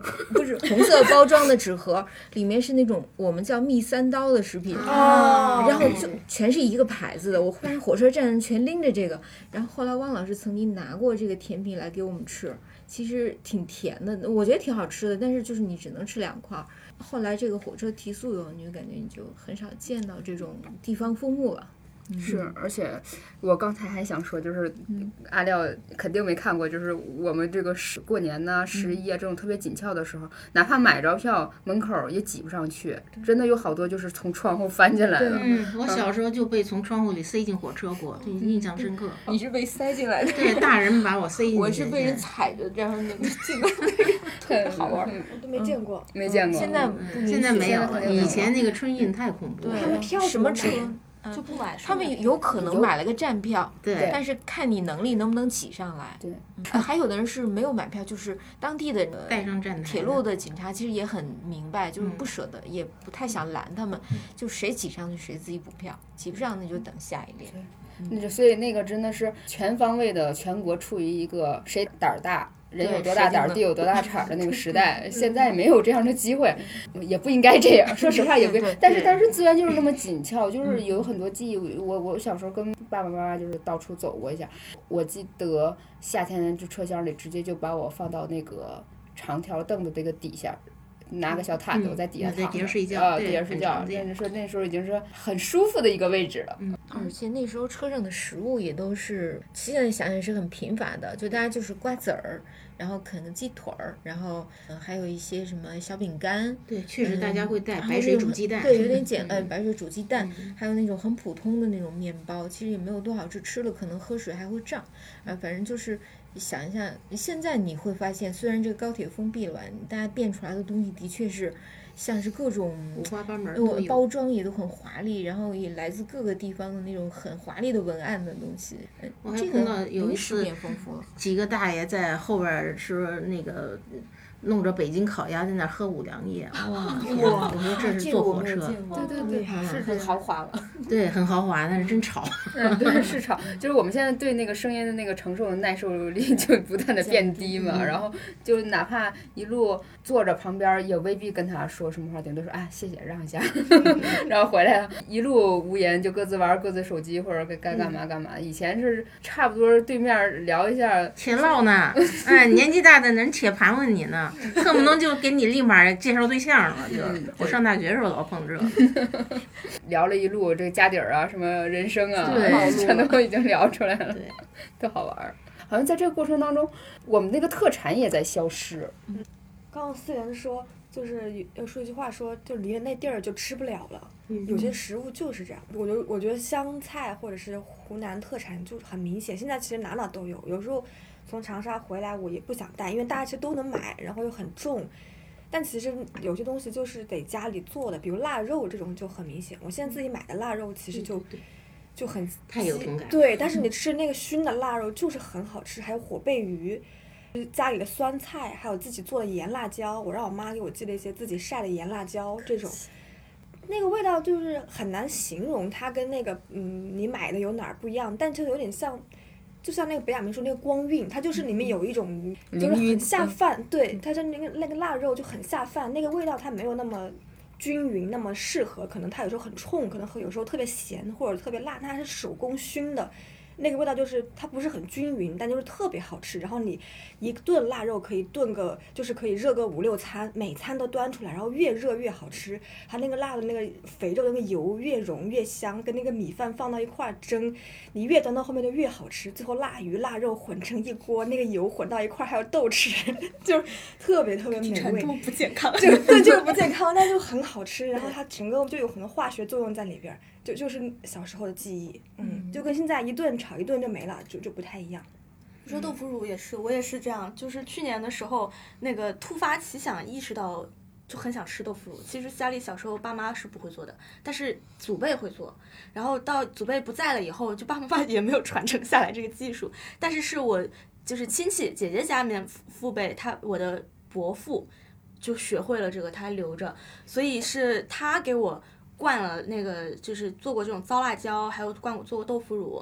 不是红色包装的纸盒，里面是那种我们叫蜜三刀的食品。 哦然后就全是一个牌子的，我发现火车站全拎着这个。然后后来汪老师曾经拿过这个甜品来给我们吃，其实挺甜的，我觉得挺好吃的，但是就是你只能吃2块。后来这个火车提速以后，你就感觉你就很少见到这种地方风物了。 是，而且我刚才还想说，就是阿廖肯定没看过，就是我们这个过年呐、11啊这种特别紧俏的时候，哪怕买着票，门口也挤不上去，真的有好多就是从窗户翻进来的。 我小时候就被从窗户里塞进火车过，这印象深刻。 你是被塞进来的， 对，大人把我塞进去。 我是被人踩着这样那个进来的，特别好玩。 我都没见过。 没见过。 现在现在没有了， 现在没有以前那个春运太恐怖了。 对票什么车怎么就不买。 他们有可能买了个站票， 对但是看你能力能不能挤上来。 对， 还有的人是没有买票，就是当地的带上站台的铁路的警察其实也很明白，就是不舍得，也不太想拦他们，就谁挤上去谁自己补票，挤不上那就等下一列。 那就所以那个真的是全方位的，全国处于一个谁胆儿大。人有多大胆儿，地有多大铲儿的那个时代，现在没有这样的机会，也不应该这样。说实话也不，但是资源就是那么紧俏，就是有很多记忆。我小时候跟爸爸妈妈就是到处走过一下，我记得夏天就车厢里直接就把我放到那个长条凳的这个底下。拿个小毯子，我在底下躺着睡觉啊，底下睡觉。那时候已经是很舒服的一个位置了。 而且那时候车上的食物也都是，现在想想是很贫乏的，就大家就是瓜子儿，然后啃个鸡腿儿，然后还有一些什么小饼干。 对，确实大家会带白水煮鸡蛋。 对，有点白水煮鸡蛋，还有那种很普通的那种面包，其实也没有多好吃，吃了可能喝水还会胀。反正就是想一下，现在你会发现，虽然这个高铁封闭了吧，大家变出来的东西的确是像是各种五花八门， 包装也都很华丽，然后也来自各个地方的那种很华丽的文案的东西。 我还碰到有一次变丰富了， 几个大爷在后边是那个弄着北京烤鸭在那喝五粮液，哇！我说这是坐火车， 对，是很豪华了。 对，很豪华，但是真吵。 对，是吵，就是我们现在对那个声音的那个承受的耐受力就不断的变低嘛，然后就哪怕一路坐着旁边也未必跟他说什么话，顶多说啊谢谢让一下，然后回来了一路无言，就各自玩各自手机或者该干嘛干嘛。以前是差不多对面聊一下， 且唠呢，哎，年纪大的人且盘问你呢，恨不能就给你立马介绍对象了。就我上大学的时候老碰这， 聊了一路这个家底儿啊，什么人生啊， 对， 全都已经聊出来了， 对， 特好玩。好像在这个过程当中，我们那个特产也在消失。 刚刚思源说，就是要说一句话说，就离了那地儿就吃不了了。有些食物就是这样，我觉得湘菜或者是湖南特产就很明显，现在其实哪哪都有。有时候从长沙回来我也不想带，因为大家其实都能买，然后又很重。但其实有些东西就是得家里做的，比如腊肉这种就很明显。我现在自己买的腊肉其实就很太有同感。 对，但是你吃那个熏的腊肉就是很好吃，还有火贝鱼。家里的酸菜，还有自己做的盐辣椒，我让我妈给我寄了一些自己晒的盐辣椒，这种，那个味道就是很难形容，它跟那个你买的有哪儿不一样，但就有点像，就像那个北亚明说那个光晕，它就是里面有一种就是很下饭，对，它是那个腊肉就很下饭，那个味道它没有那么均匀，那么适合，可能它有时候很冲，可能有时候特别咸或者特别辣，它是手工熏的。那个味道就是它不是很均匀，但就是特别好吃。然后你一顿腊肉可以炖个，就是可以热个5、6餐，每餐都端出来，然后越热越好吃。它那个腊的那个肥肉的那个油越浓越香，跟那个米饭放到一块蒸，你越端到后面就越好吃。最后腊鱼腊肉混成一锅，那个油混到一块还有豆豉，就是特别特别美味。 这么不健康， 就是不健康，但就很好吃。然后它整个就有很多化学作用在里边。就是小时候的记忆，就跟现在一顿炒一顿就没了，就不太一样。 你说豆腐乳也是，我也是这样，就是去年的时候，那个突发奇想意识到，就很想吃豆腐乳。其实家里小时候爸妈是不会做的，但是祖辈会做。然后到祖辈不在了以后，就爸妈也没有传承下来这个技术。但是我就是亲戚姐姐家里面父辈，我的伯父就学会了这个，他还留着，所以是他给我灌了那个，就是做过这种糟辣椒，还有做过豆腐乳，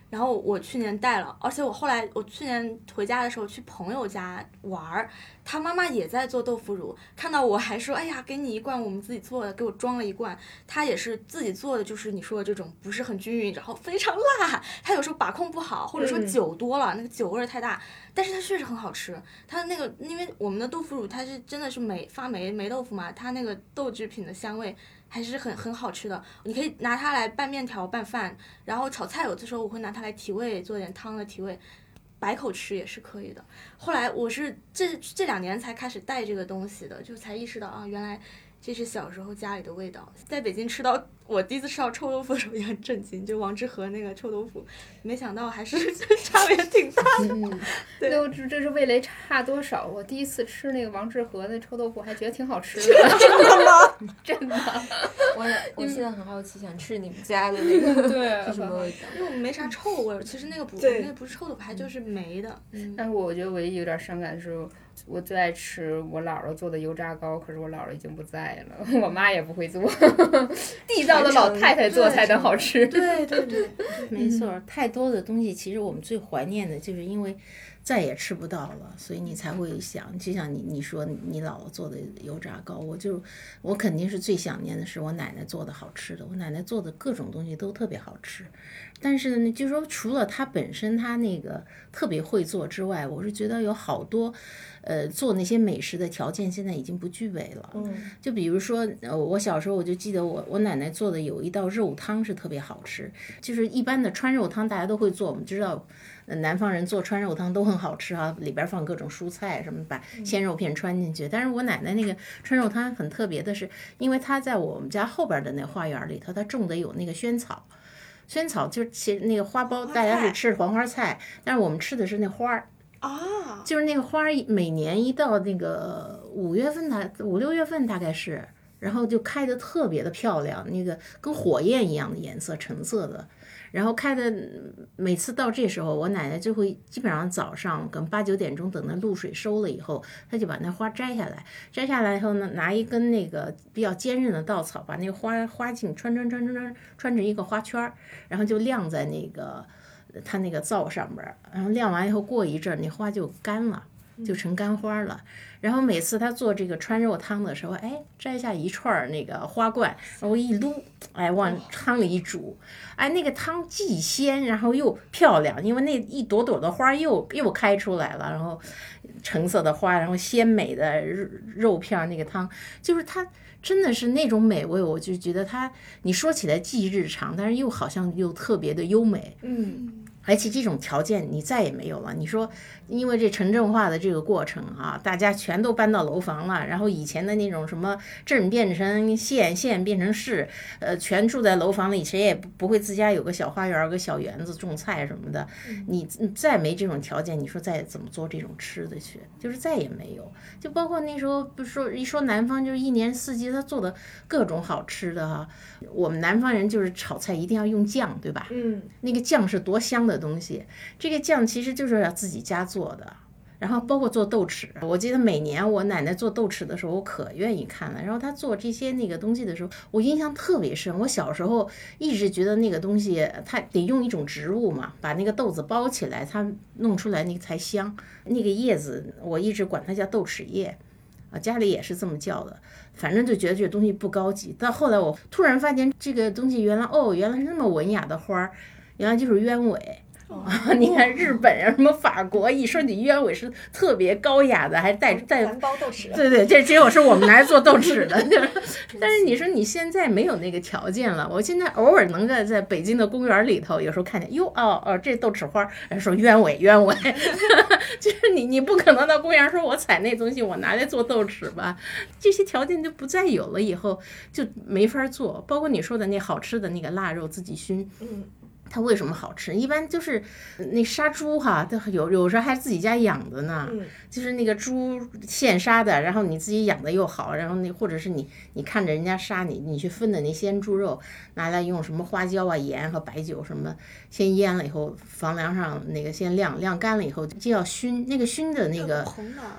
然后我去年带了，而且我去年回家的时候去朋友家玩，他妈妈也在做豆腐乳，看到我还说，哎呀，给你一罐我们自己做的，给我装了一罐。他也是自己做的，就是你说的这种不是很均匀，然后非常辣，他有时候把控不好，或者说酒多了，那个酒味太大，但是它确实很好吃。它那个因为我们的豆腐乳它是真的是发霉豆腐嘛，它那个豆制品的香味还是很好吃的，你可以拿它来拌面条、拌饭，然后炒菜有的时候我会拿它来提味，做点汤的提味，白口吃也是可以的。后来我是这2年才开始带这个东西的，就才意识到啊，原来这是小时候家里的味道。在北京我第一次吃到臭豆腐的时候也很震惊，就王致和那个臭豆腐，没想到还是差别挺大的。 对，这是味蕾差多少？我第一次吃那个王致和那臭豆腐还觉得挺好吃的。 真的吗？ 真的。 我现在很好奇，想吃你们家的那个对是什么味道？ 因为我们没啥臭味，其实那个不是臭豆腐，还就是霉的。 但是我觉得唯一有点伤感的是，我最爱吃我姥姥做的油炸糕，可是我姥姥已经不在了，我妈也不会做，地道的老太太做才能好吃。 对， 没错，太多的东西其实我们最怀念的就是因为再也吃不到了，所以你才会想，就像你说你姥姥做的油炸糕，我肯定是最想念的是我奶奶做的好吃的，我奶奶做的各种东西都特别好吃。但是呢，就是说除了她本身她那个特别会做之外，我是觉得有好多做那些美食的条件现在已经不具备了。就比如说我小时候我就记得我奶奶做的有一道肉汤是特别好吃，就是一般的川肉汤大家都会做，我们知道南方人做川肉汤都很好吃啊，里边放各种蔬菜什么，把鲜肉片穿进去。但是我奶奶那个川肉汤很特别的是，因为她在我们家后边的那花园里头，她种的有那个萱草。萱草就是其实那个花苞，大家是吃黄花菜，但是我们吃的是那花儿啊， 就是那个花儿每年一到那个5月份5、6月份大概是，然后就开得特别的漂亮，那个跟火焰一样的颜色，橙色的。然后开的每次到这时候，我奶奶就会基本上早上跟8、9点钟等那露水收了以后，她就把那花摘下来，摘下来以后呢，拿一根那个比较坚韧的稻草，把那个花茎穿成一个花圈，然后就晾在那个它那个灶上边，然后晾完以后过一阵那花就干了。就成干花了，然后每次他做这个川肉汤的时候，哎，摘下一串那个花冠，然后一撸，哎，往汤里一煮，哎，那个汤既鲜，然后又漂亮，因为那一朵朵的花又开出来了，然后橙色的花，然后鲜美的肉片，那个汤就是它真的是那种美味，我就觉得它你说起来既日常，但是又好像又特别的优美。而且这种条件你再也没有了。你说，因为这城镇化的这个过程啊，大家全都搬到楼房了，然后以前的那种什么镇变成县，县变成市，全住在楼房里，谁也不会自家有个小花园、有个小园子种菜什么的。你再没这种条件，你说再怎么做这种吃的去，就是再也没有。就包括那时候不是一说南方，就是一年四季他做的各种好吃的哈。我们南方人就是炒菜一定要用酱，对吧？那个酱是多香的东西，这个酱其实就是要自己家做的。然后包括做豆豉，我记得每年我奶奶做豆豉的时候，我可愿意看了。然后她做这些那个东西的时候，我印象特别深。我小时候一直觉得那个东西，它得用一种植物嘛，把那个豆子包起来，它弄出来那个才香。那个叶子我一直管它叫豆豉叶，啊，家里也是这么叫的。反正就觉得这个东西不高级。到后来我突然发现这个东西原来是那么文雅的花，原来就是鸢尾。你看日本人什么法国一说你鸢尾是特别高雅的，还带包豆豉。 对，这只有是我们来做豆豉的。但是你说你现在没有那个条件了，我现在偶尔能在北京的公园里头，有时候看见这豆豉花，人说鸢尾，就是你不可能到公园说我采那东西我拿来做豆豉吧，这些条件就不再有了，以后就没法做。包括你说的那好吃的那个腊肉自己熏，它为什么好吃？一般就是那杀猪哈，有时候还自己家养的呢，就是那个猪现杀的，然后你自己养的又好，然后或者是你看着人家杀你去分的那鲜猪肉，拿来用什么花椒啊、盐和白酒什么先腌了以后，房梁上那个先晾干了以后就要熏，那个熏的那个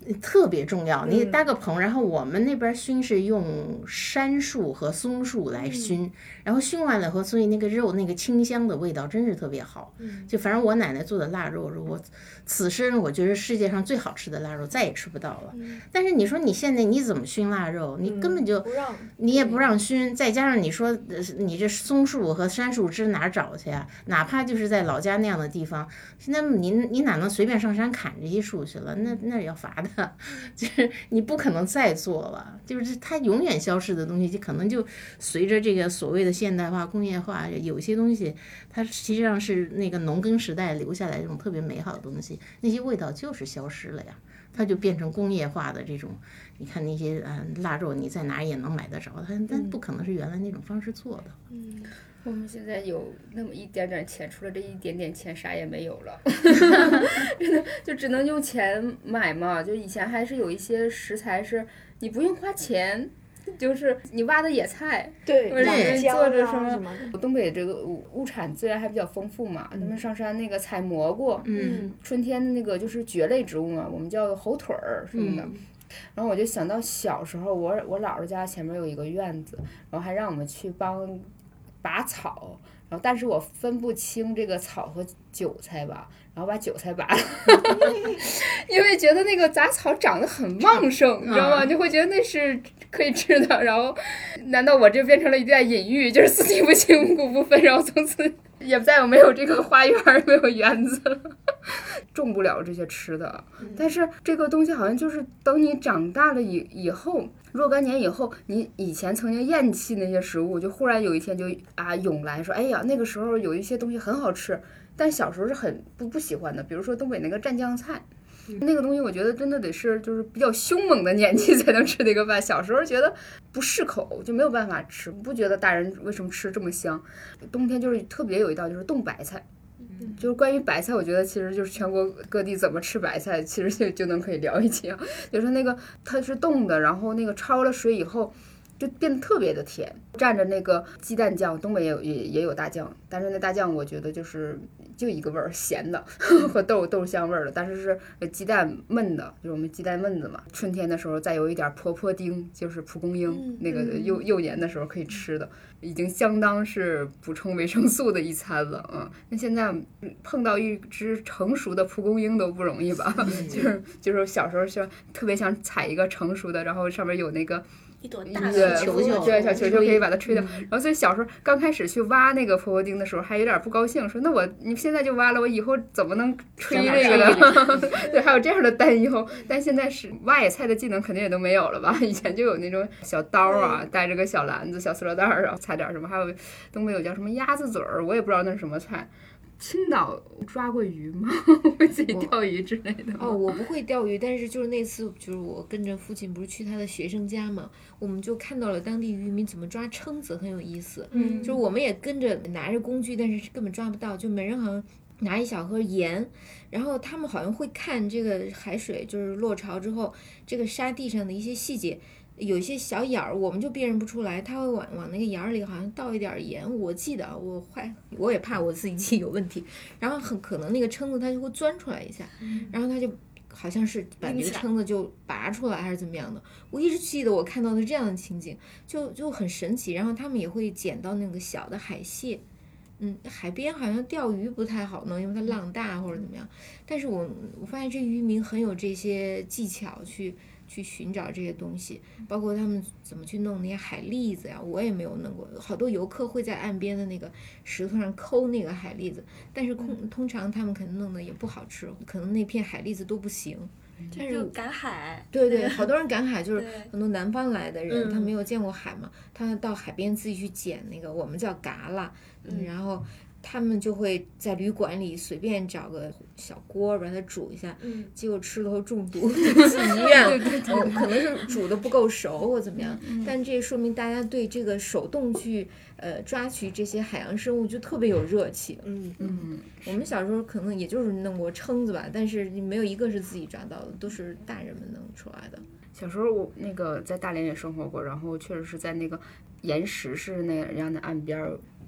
特别重要。你搭个棚，然后我们那边熏是用杉树和松树来熏，然后熏完了后，所以那个肉那个清香的味道真是特别好。就反正我奶奶做的腊肉，我此生我觉得世界上最好吃的腊肉再也吃不到了。但是你说你现在你怎么熏腊肉？你根本就你也不让熏，再加上你说你这松树和杉树枝哪儿找去啊？哪怕就是在老家那样的地方，现在你哪能随便上山砍这些树去了？那要罚的，就是你不可能再做了，就是它永远消失的东西，就可能就随着这个所谓的现代化、工业化，有些东西它实际上是那个农耕时代留下来这种特别美好的东西，那些味道就是消失了呀。它就变成工业化的这种，你看那些腊肉，你在哪儿也能买得着，它不可能是原来那种方式做的。 我们现在有那么一点点钱，除了这一点点钱，啥也没有了，真的就只能用钱买嘛。就以前还是有一些食材是你不用花钱。就是你挖的野菜， 对， 做着什么？东北这个物产资源还比较丰富嘛，他们上山那个采蘑菇，春天的那个就是蕨类植物嘛，我们叫猴腿儿什么的。然后我就想到小时候，我姥姥家前面有一个院子，然后还让我们去帮拔草，然后但是我分不清这个草和韭菜吧。然后把韭菜拔了，因为觉得那个杂草长得很旺盛，你知道吗？就会觉得那是可以吃的。然后，难道我这变成了一代隐喻，就是四季不清，五谷不分，然后从此也再也没有这个花园，没有园子了，种不了这些吃的。但是这个东西好像就是等你长大了以后。若干年以后，你以前曾经厌弃那些食物，就忽然有一天就涌来说，哎呀，那个时候有一些东西很好吃，但小时候是很不喜欢的。比如说东北那个蘸酱菜，那个东西我觉得真的得是就是比较凶猛的年纪才能吃那个饭。小时候觉得不适口，就没有办法吃，不觉得大人为什么吃这么香。冬天就是特别有一道就是冻白菜。就是关于白菜，我觉得其实就是全国各地怎么吃白菜，其实就能可以聊一期啊。就是那个它是冻的，然后那个焯了水以后就变得特别的甜，蘸着那个鸡蛋酱，东北也有大酱，但是那大酱我觉得就一个味儿，咸的和豆香味儿的，但是是鸡蛋焖的，就是我们鸡蛋焖子嘛。春天的时候再有一点婆婆丁，就是蒲公英，那个幼年的时候可以吃的，已经相当是补充维生素的一餐了。那现在碰到一只成熟的蒲公英都不容易吧？就是小时候特别想采一个成熟的，然后上面有那个。 一朵大的球球， 对，小球球可以把它吹掉。然后所以小时候刚开始去挖那个婆婆丁的时候，还有点不高兴，说那你现在就挖了，我以后怎么能吹这个呢？对，还有这样的担忧。但现在是挖野菜的技能肯定也都没有了吧？以前就有那种小刀啊，带着个小篮子、小塑料袋儿，然后采点什么。还有东北有叫什么鸭子嘴儿，我也不知道那是什么菜。青岛抓过鱼吗？会自己钓鱼之类的吗？ 我不会钓鱼，但是就是那次，就是我跟着父亲不是去他的学生家嘛，我们就看到了当地渔民怎么抓蛏子，很有意思。就是我们也跟着拿着工具，但是根本抓不到，就每人好像拿一小盒盐，然后他们好像会看这个海水，就是落潮之后，这个沙地上的一些细节。有一些小眼儿，我们就辨认不出来，他会往那个眼儿里好像倒一点盐。我记得我也怕我自己记有问题，然后很可能那个蛏子它就会钻出来一下，然后它就好像是把这个蛏子就拔出来还是怎么样的。我一直记得我看到的这样的情景，就很神奇。然后他们也会捡到那个小的海蟹。海边好像钓鱼不太好弄，因为它浪大或者怎么样。但是我发现这渔民很有这些技巧去寻找这些东西，包括他们怎么去弄那些海蛎子呀，我也没有弄过。好多游客会在岸边的那个石头上抠那个海蛎子，但是通常他们可能弄的也不好吃，可能那片海蛎子都不行。但是赶海， 对，好多人赶海，就是很多南方来的人，他没有见过海嘛，他到海边自己去捡那个我们叫嘎啦，然后他们就会在旅馆里随便找个小锅把它煮一下，结果吃了后中毒进医院，可能是煮的不够熟或怎么样，但这说明大家对这个手动去抓取这些海洋生物就特别有热情。我们小时候可能也就是弄过蛏子吧，但是没有一个是自己抓到的，都是大人们弄出来的。 小时候我那个在大连也生活过，然后确实是在那个岩石是那样的岸边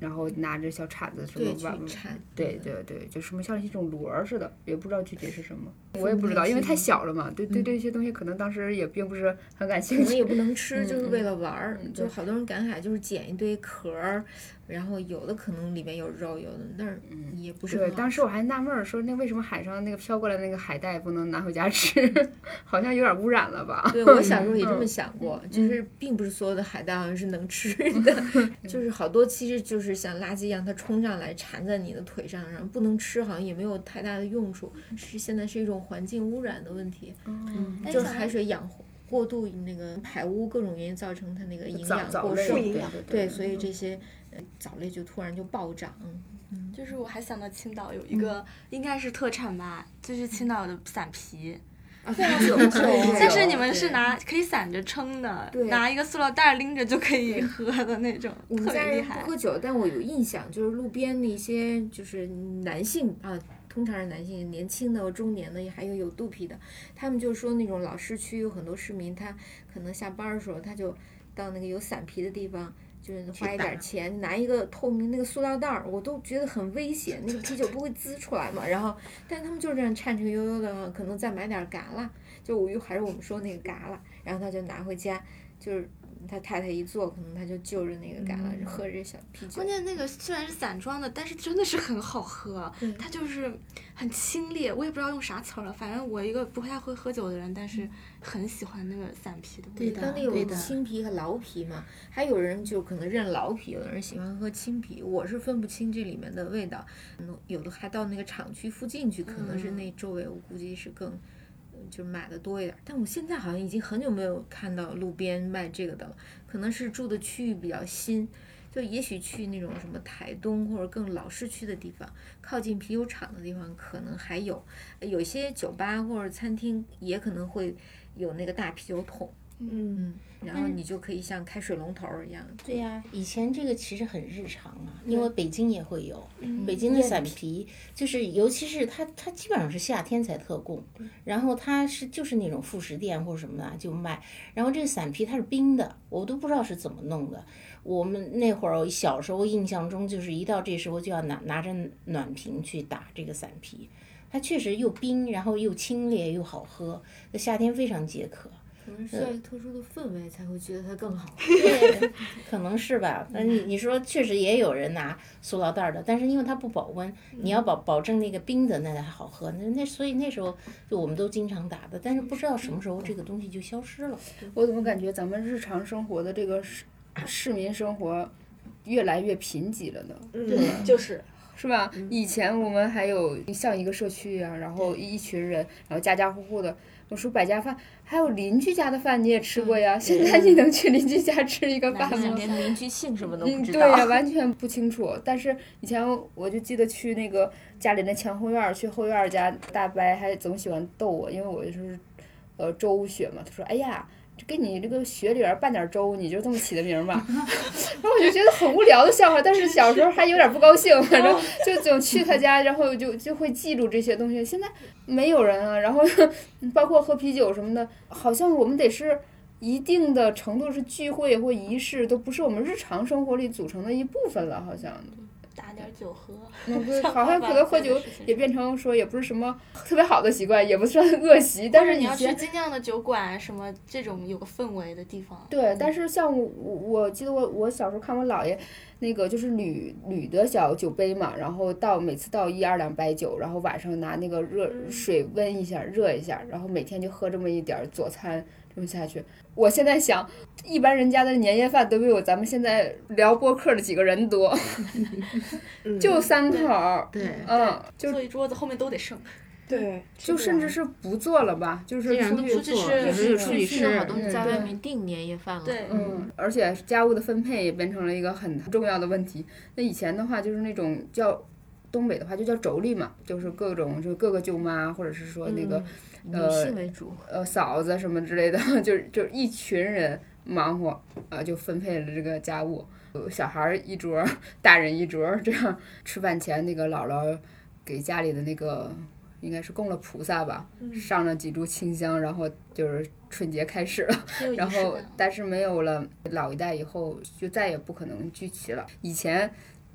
然后拿着小铲子什么对，去碗， 铲， 对对对，就什么像一种螺儿似的，也不知道具体是什么，我也不知道，因为太小了嘛，对这些东西可能当时也并不是很感兴趣。 可能也不能吃，就是为了玩儿。就好多人赶海就是捡一堆壳儿，然后有的可能里面有肉，有的但是也不是很对， 好当时我还纳闷儿，说那为什么海上那个飘过来那个海带不能拿回家吃？好像有点污染了吧？ 对，我小时候也这么想过，就是并不是所有的海带好像是能吃的，就是好多其实就是像垃圾一样，它冲上来缠在你的腿上，然后不能吃，好像也没有太大的用处，现在是一种环境污染的问题，就是海水氧过度那个排污各种原因造成它那个营养过剩，对，所以这些藻类就突然就暴涨。 就是我还想到青岛有一个应该是特产吧，就是青岛的散啤。但是你们是可以散着称的，拿一个塑料袋拎着就可以喝的那种， 我们家人不喝酒，但我有印象，就是路边那些就是男性啊，通常是男性，年轻的、中年的，还有肚皮的，他们就说那种老市区有很多市民，他可能下班的时候他就到那个有散啤的地方。就是花一点钱拿一个透明那个塑料袋儿，我都觉得很危险，那个啤酒不会滋出来嘛。然后，但是他们就这样颤颤悠悠的，可能再买点嘎啦，就还是我们说那个嘎啦，然后他就拿回家，就是他太太一做，可能他就就着那个嘎啦喝着小啤酒。 关键那个虽然是散装的，但是真的是很好喝，它就是很清冽，我也不知道用啥词儿了，反正我一个不太会喝酒的人，但是很喜欢那个散啤的味道。 当地有青啤和老啤嘛，还有人就可能认老啤，有的人喜欢喝青啤，我是分不清这里面的味道，有的还到那个厂区附近去，可能是那周围我估计是更。就买的多一点，但我现在好像已经很久没有看到路边卖这个的了，可能是住的区域比较新，就也许去那种什么台东或者更老市区的地方，靠近啤酒厂的地方可能还有一些酒吧或者餐厅也可能会有那个大啤酒桶。然后你就可以像开水龙头一样。 对呀，以前这个其实很日常啊，因为北京也会有，北京的散啤就是尤其是它基本上是夏天才特供，然后它就是那种副食店或者什么的就卖，然后这个散啤它是冰的，我都不知道是怎么弄的。我们那会儿小时候印象中就是一到这时候就要拿着暖瓶去打这个散啤，它确实又冰，然后又清冽又好喝，夏天非常解渴。 可能需要一个特殊的氛围才会觉得它更好。 对，可能是吧。但你说确实也有人拿塑料袋的，但是因为它不保温，你要保证那个冰的那才好喝。所以那时候就我们都经常打的，但是不知道什么时候这个东西就消失了。 我怎么感觉咱们日常生活的这个市民生活越来越贫瘠了呢？是吧？以前我们还有像一个社区啊，然后一群人，然后家家户户的。我说百家饭，还有邻居家的饭你也吃过呀？现在你能去邻居家吃一个饭吗？ 连邻居姓什么都不知道。 对呀，完全不清楚。但是以前我就记得去那个家里的前后院，去后院家，大伯还总喜欢逗我，因为我就是周雪嘛。他说：“哎呀。”给你这个雪里边拌点粥，你就这么起的名吧。然后我就觉得很无聊的笑话，但是小时候还有点不高兴，反正就总去他家，然后就会记住这些东西。现在没有人啊，然后包括喝啤酒什么的，好像我们得是一定的程度是聚会或仪式，都不是我们日常生活里组成的一部分了，好像。 打点酒喝， 好像可能喝酒也变成说也不是什么特别好的习惯，也不算恶习，但是你要去精酿的酒馆什么这种有个氛围的地方。 对，但是像我记得我小时候看我姥爷那个就是铝的小酒杯嘛，然后每次倒1、2两白酒，然后晚上拿那个热水温一下热一下，然后每天就喝这么一点佐餐这么下去。我现在想，一般人家的年夜饭都没有咱们现在聊播客的几个人多，就3口， 对， 就坐一桌子后面都得剩。 对， 就甚至是不做了吧，就是出去吃， 出去吃， 好多在外面订年夜饭了。 对， 而且家务的分配也变成了一个很重要的问题。那以前的话就是那种叫东北的话就叫妯娌嘛，就是各个舅妈或者是说那个女性为主， 嫂子什么之类的，就一群人忙活就分配了这个家务，小孩一桌，大人一桌，这样吃饭前那个姥姥给家里的那个应该是供了菩萨吧，上了几炷清香，然后就是春节开始了，然后但是没有了老一代以后就再也不可能聚齐了。以前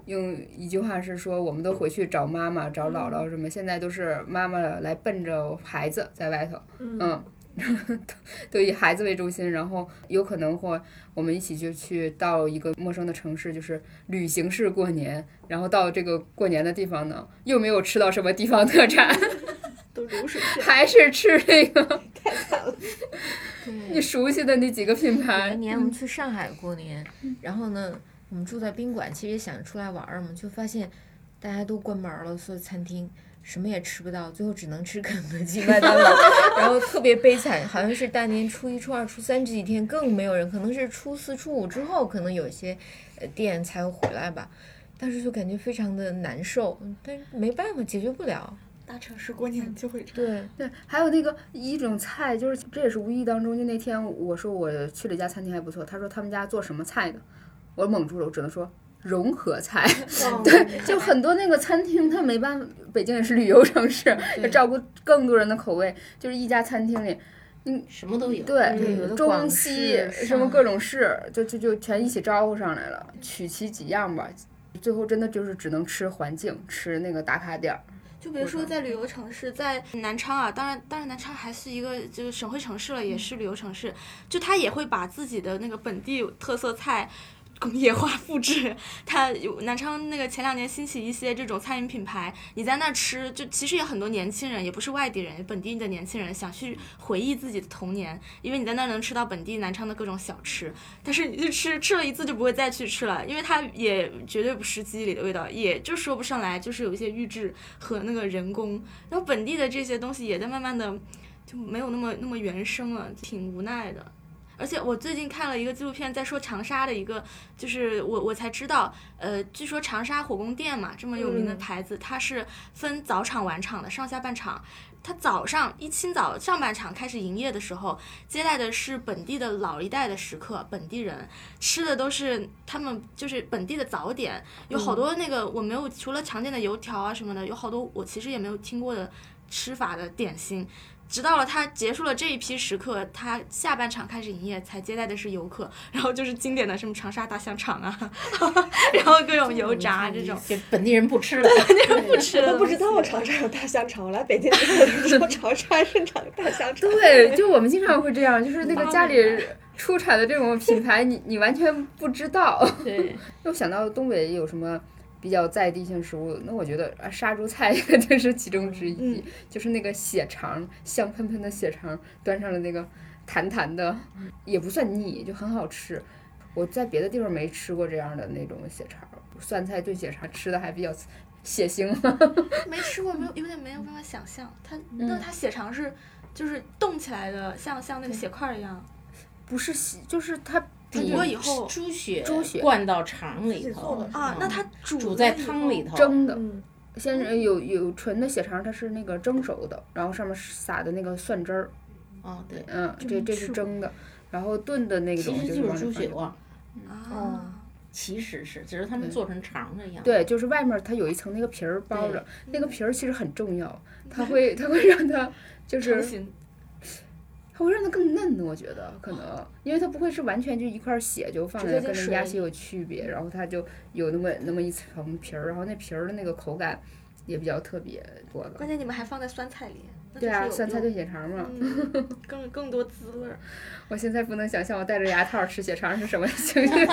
用一句话是说，我们都回去找妈妈、找姥姥什么，现在都是妈妈来奔着孩子在外头，都以孩子为中心，然后有可能或我们一起就去到一个陌生的城市，就是旅行式过年，然后到这个过年的地方呢，又没有吃到什么地方特产， 都流水线， 还是吃那个太惨了。 你熟悉的那几个品有牌一。年我们去上海过年，然后呢，我们住在宾馆，其实也想出来玩儿嘛，就发现大家都关门了，所有餐厅什么也吃不到，最后只能吃肯德基、麦当劳，然后特别悲惨，好像是大年初一、初二、初三这几天更没有人，可能是初四、初五之后，可能有一些店才会回来吧，但是就感觉非常的难受，但是没办法，解决不了。 大城市过年就会这样。 对， 对，还有那个一种菜，就是这也是无意当中，就那天我说我去了一家餐厅还不错，他说他们家做什么菜的，我蒙住了，我只能说融合菜。对，就很多那个餐厅，它没办法，北京也是旅游城市，要照顾更多人的口味，就是一家餐厅里。 什么都有。 对， 有的中广西式什么各种式，就全一起招呼上来了，取其几样吧。最后真的就是只能吃环境，吃那个打卡点儿。 就比如说在旅游城市，在南昌啊，当然南昌还是一个就是省会城市了，也是旅游城市，就它也会把自己的那个本地特色菜工业化复制。它有南昌那个前2年兴起一些这种餐饮品牌，你在那吃，就其实也很多年轻人，也不是外地人，本地的年轻人想去回忆自己的童年，因为你在那能吃到本地南昌的各种小吃，但是你就吃了一次就不会再去吃了，因为它也绝对不是记忆里的味道，也就说不上来，就是有一些预制和那个人工，然后本地的这些东西也在慢慢的就没有那么原生了，挺无奈的。而且我最近看了一个纪录片，在说长沙的一个，就是我才知道，据说长沙火宫殿嘛，这么有名的牌子，它是分早场晚场的，上下半场。它早上一清早上半场开始营业的时候，接待的是本地的老一代的食客，本地人吃的都是他们就是本地的早点，有好多那个我没有除了常见的油条啊什么的，有好多我其实也没有听过的吃法的点心。直到了他结束了这一批食客，他下半场开始营业，才接待的是游客，然后就是经典的什么长沙大香肠啊，然后各种油炸这种， 这本地人不吃了， 不吃了， 我都不知道长沙有大香肠，我来北京之后才知道长沙是长大香肠。 对，就我们经常会这样，就是那个家里出产的这种品牌，你完全不知道。 对， 又想到东北有什么比较在地性食物，那我觉得杀猪菜肯定是其中之一，就是那个血肠，香喷喷的血肠端上了那个弹弹的，也不算腻，就很好吃。我在别的地方没吃过这样的那种血肠，酸菜炖血肠吃的还比较血腥。 没吃过，有点没有办法想象，它血肠是就是冻起来的，像那个血块一样， 不是就是它。 煮过以后， 猪血灌到肠里头啊，那它煮在汤里头蒸的。先有纯的血肠，它是那个蒸熟的，然后上面撒的那个蒜汁儿。 哦，对， 这是蒸的，然后炖的那种其实就是猪血旺。 哦， 其实是，只是他们做成肠的样子。 对，就是外面它有一层那个皮儿包着，那个皮儿其实很重要，它会让它就是。它会让它更嫩的，我觉得可能，因为它不会是完全就一块血就放在跟那鸭血有区别，然后它就有那么一层皮儿，然后那皮儿的那个口感也比较特别多的。 关键你们还放在酸菜里。 对啊，酸菜炖血肠嘛， 更多滋味。 我现在不能想象我戴着牙套吃血肠是什么情形。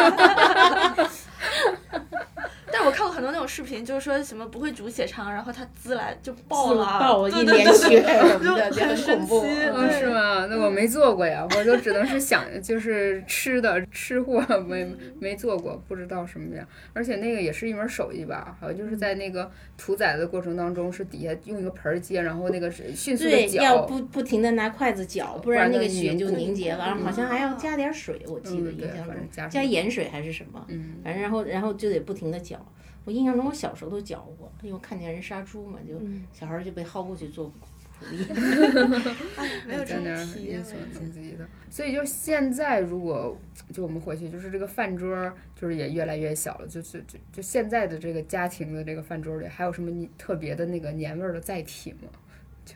但我看过很多那种视频，就是说什么不会煮血肠，然后它滋来就爆了一脸血什么的，就很恐怖。 是吗？那我没做过呀，我就只能是想，就是吃货没做过，不知道什么样。而且那个也是一门手艺吧，好像就是在那个屠宰的过程当中，是底下用一个盆接，然后那个迅速的搅， 要不停的拿筷子搅，不然那个血就凝结了。好像还要加点水，我记得印象中加盐水还是什么，反正然后就得不停的搅。我印象中我小时候都搅过，因为我看见人杀猪嘛，就小孩就被薅过去做苦力。 没有这种体验。 所以就现在，如果就我们回去，就是这个饭桌就是也越来越小了，就现在的这个家庭的这个饭桌里，还有什么特别的那个年味儿的载体吗？就是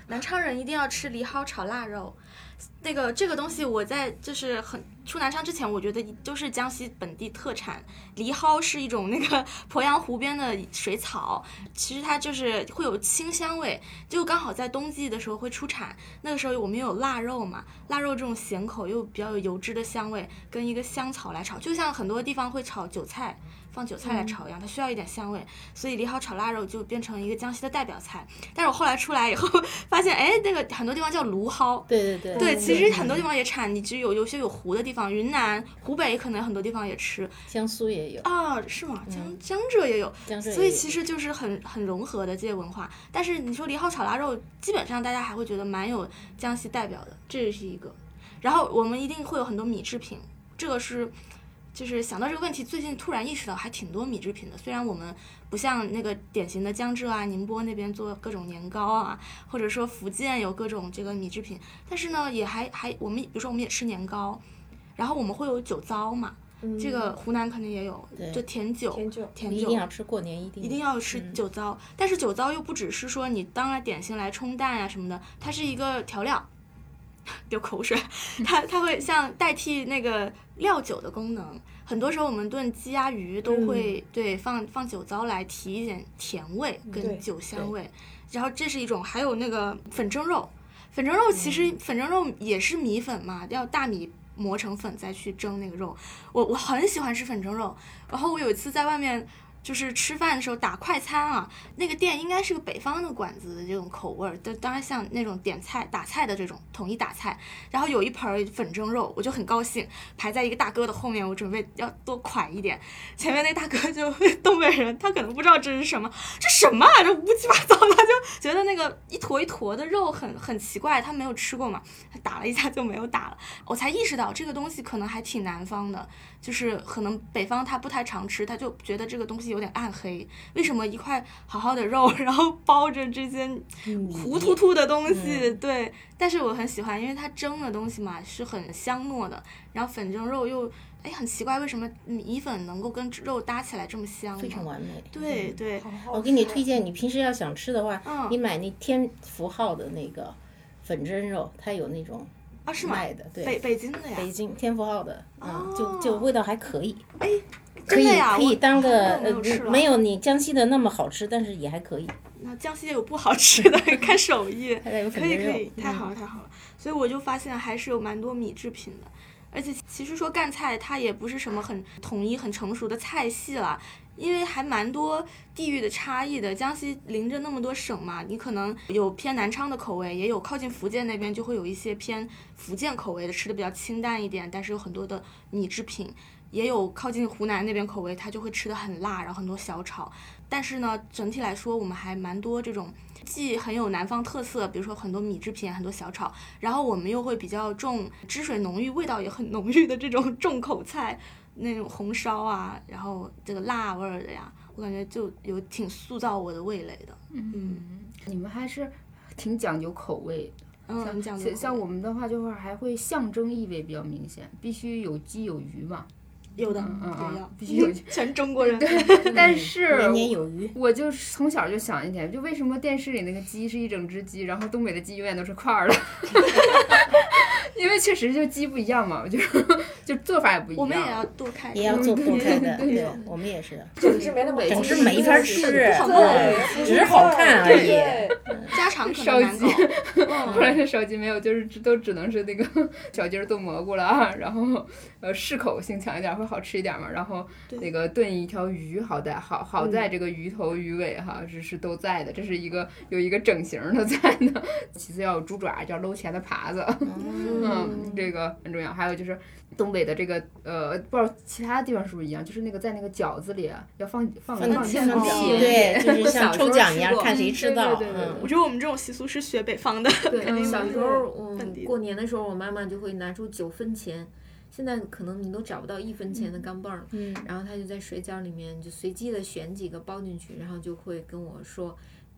南昌人一定要吃梨蒿炒腊肉。这个东西我在就是出南昌之前，我觉得都是江西本地特产。梨蒿是一种那个鄱阳湖边的水草，其实它就是会有清香味，就刚好在冬季的时候会出产。那个时候我们又有腊肉嘛，腊肉这种咸口又比较有油脂的香味，跟一个香草来炒，就像很多地方会炒韭菜。放韭菜来炒一样，它需要一点香味，所以梨蒿炒腊肉就变成一个江西的代表菜。但是我后来出来以后发现，哎，那个很多地方叫芦蒿， 对， 其实很多地方也产，你只有些有湖的地方，云南、湖北可能很多地方也吃， 江苏也有啊，是吗？江浙也有，所以其实就就是很融合的这些文化。但是你说梨蒿炒腊肉，基本上大家还会觉得蛮有江西代表的，这是一个。然后我们一定会有很多米制品，这个是。就是想到这个问题，最近突然意识到还挺多米制品的。虽然我们不像那个典型的江浙啊、宁波那边做各种年糕啊，或者说福建有各种这个米制品，但是呢，也还我们比如说我们也吃年糕，然后我们会有酒糟嘛，这个湖南可能也有，就甜酒一定要吃，过年一定要吃酒糟。但是酒糟又不只是说你当了点心来冲淡啊什么的，它是一个调料。流口水，它会像代替那个料酒的功能。很多时候我们炖鸡鸭鱼都会放酒糟来提一点甜味跟酒香味。然后这是一种，还有那个粉蒸肉，粉蒸肉其实粉蒸肉也是米粉嘛，要大米磨成粉再去蒸那个肉。我很喜欢吃粉蒸肉，然后我有一次在外面。就是吃饭的时候打快餐啊，那个店应该是个北方的馆子的这种口味儿，当然像那种点菜打菜的这种统一打菜，然后有一盆粉蒸肉，我就很高兴，排在一个大哥的后面，我准备要多款一点，前面那大哥就东北人，他可能不知道这是什么，这什么啊，这乌七八糟的，就觉得那个一坨一坨的肉很奇怪，他没有吃过嘛，他打了一下就没有打了，我才意识到这个东西可能还挺南方的，就是可能北方他不太常吃，他就觉得这个东西有点暗黑，为什么一块好好的肉然后包着这些糊突突的东西，对，但是我很喜欢，因为它蒸的东西嘛是很香糯的，然后粉蒸肉又很奇怪，为什么米粉能够跟肉搭起来这么香， 非常完美。 对， 我给你推荐，你平时要想吃的话，你买那天福号的那个粉蒸肉，它有那种是吗？ 卖的，对， 北京的呀， 北京天福号的，就味道还可以， 可以当个没有你江西的那么好吃，但是也还可以。 那江西也有不好吃的，看手艺，可以，太好了。所以我就发现还是有蛮多米制品的，而且其实说赣菜它也不是什么很统一、很成熟的菜系了。因为还蛮多地域的差异的，江西临着那么多省嘛，你可能有偏南昌的口味，也有靠近福建那边就会有一些偏福建口味的，吃的比较清淡一点，但是有很多的米制品，也有靠近湖南那边口味，它就会吃的很辣，然后很多小炒。但是呢，整体来说我们还蛮多这种既很有南方特色，比如说很多米制品，很多小炒，然后我们又会比较重汁水浓郁，味道也很浓郁的这种重口菜，那种红烧啊，然后这个辣味儿的呀，我感觉就有挺塑造我的味蕾的。 你们还是挺讲究口味的。像我们的话，就是还会象征意味比较明显，必须有鸡有鱼嘛。 有的， 必须有， 全中国人。 对，但是年年有余。 我就从小就想一点，就为什么电视里那个鸡是一整只鸡，然后东北的鸡永远都是块儿的。因为确实就鸡不一样嘛，就做法也不一样。 我们也要剁开， 也要做剁开的，对，我们也是。 整只没那么整只没法吃， 对， 只是好看而已。 家常可烧鸡， 能难搞。 后来是烧鸡没有，就是都只能是那个小鸡儿炖蘑菇了啊，然后适口性强一点，会好吃一点嘛。然后那个炖一条鱼，好在这个鱼头鱼尾哈是都在的，这是有一个整形的在呢。其次要有猪爪，叫搂钱的耙子。这个很重要。还有就是东北的这个不知道其他地方是不是一样，就是那个在那个饺子里要放酱油， 对，就是像抽奖一样，看谁吃到。 我觉得我们这种习俗是学北方的。 对，小时候过年的时候，我妈妈就会拿出9分钱。现在可能你都找不到1分钱的钢镚儿，然后她就在水饺里面就随机的选几个包进去，然后就会跟我说，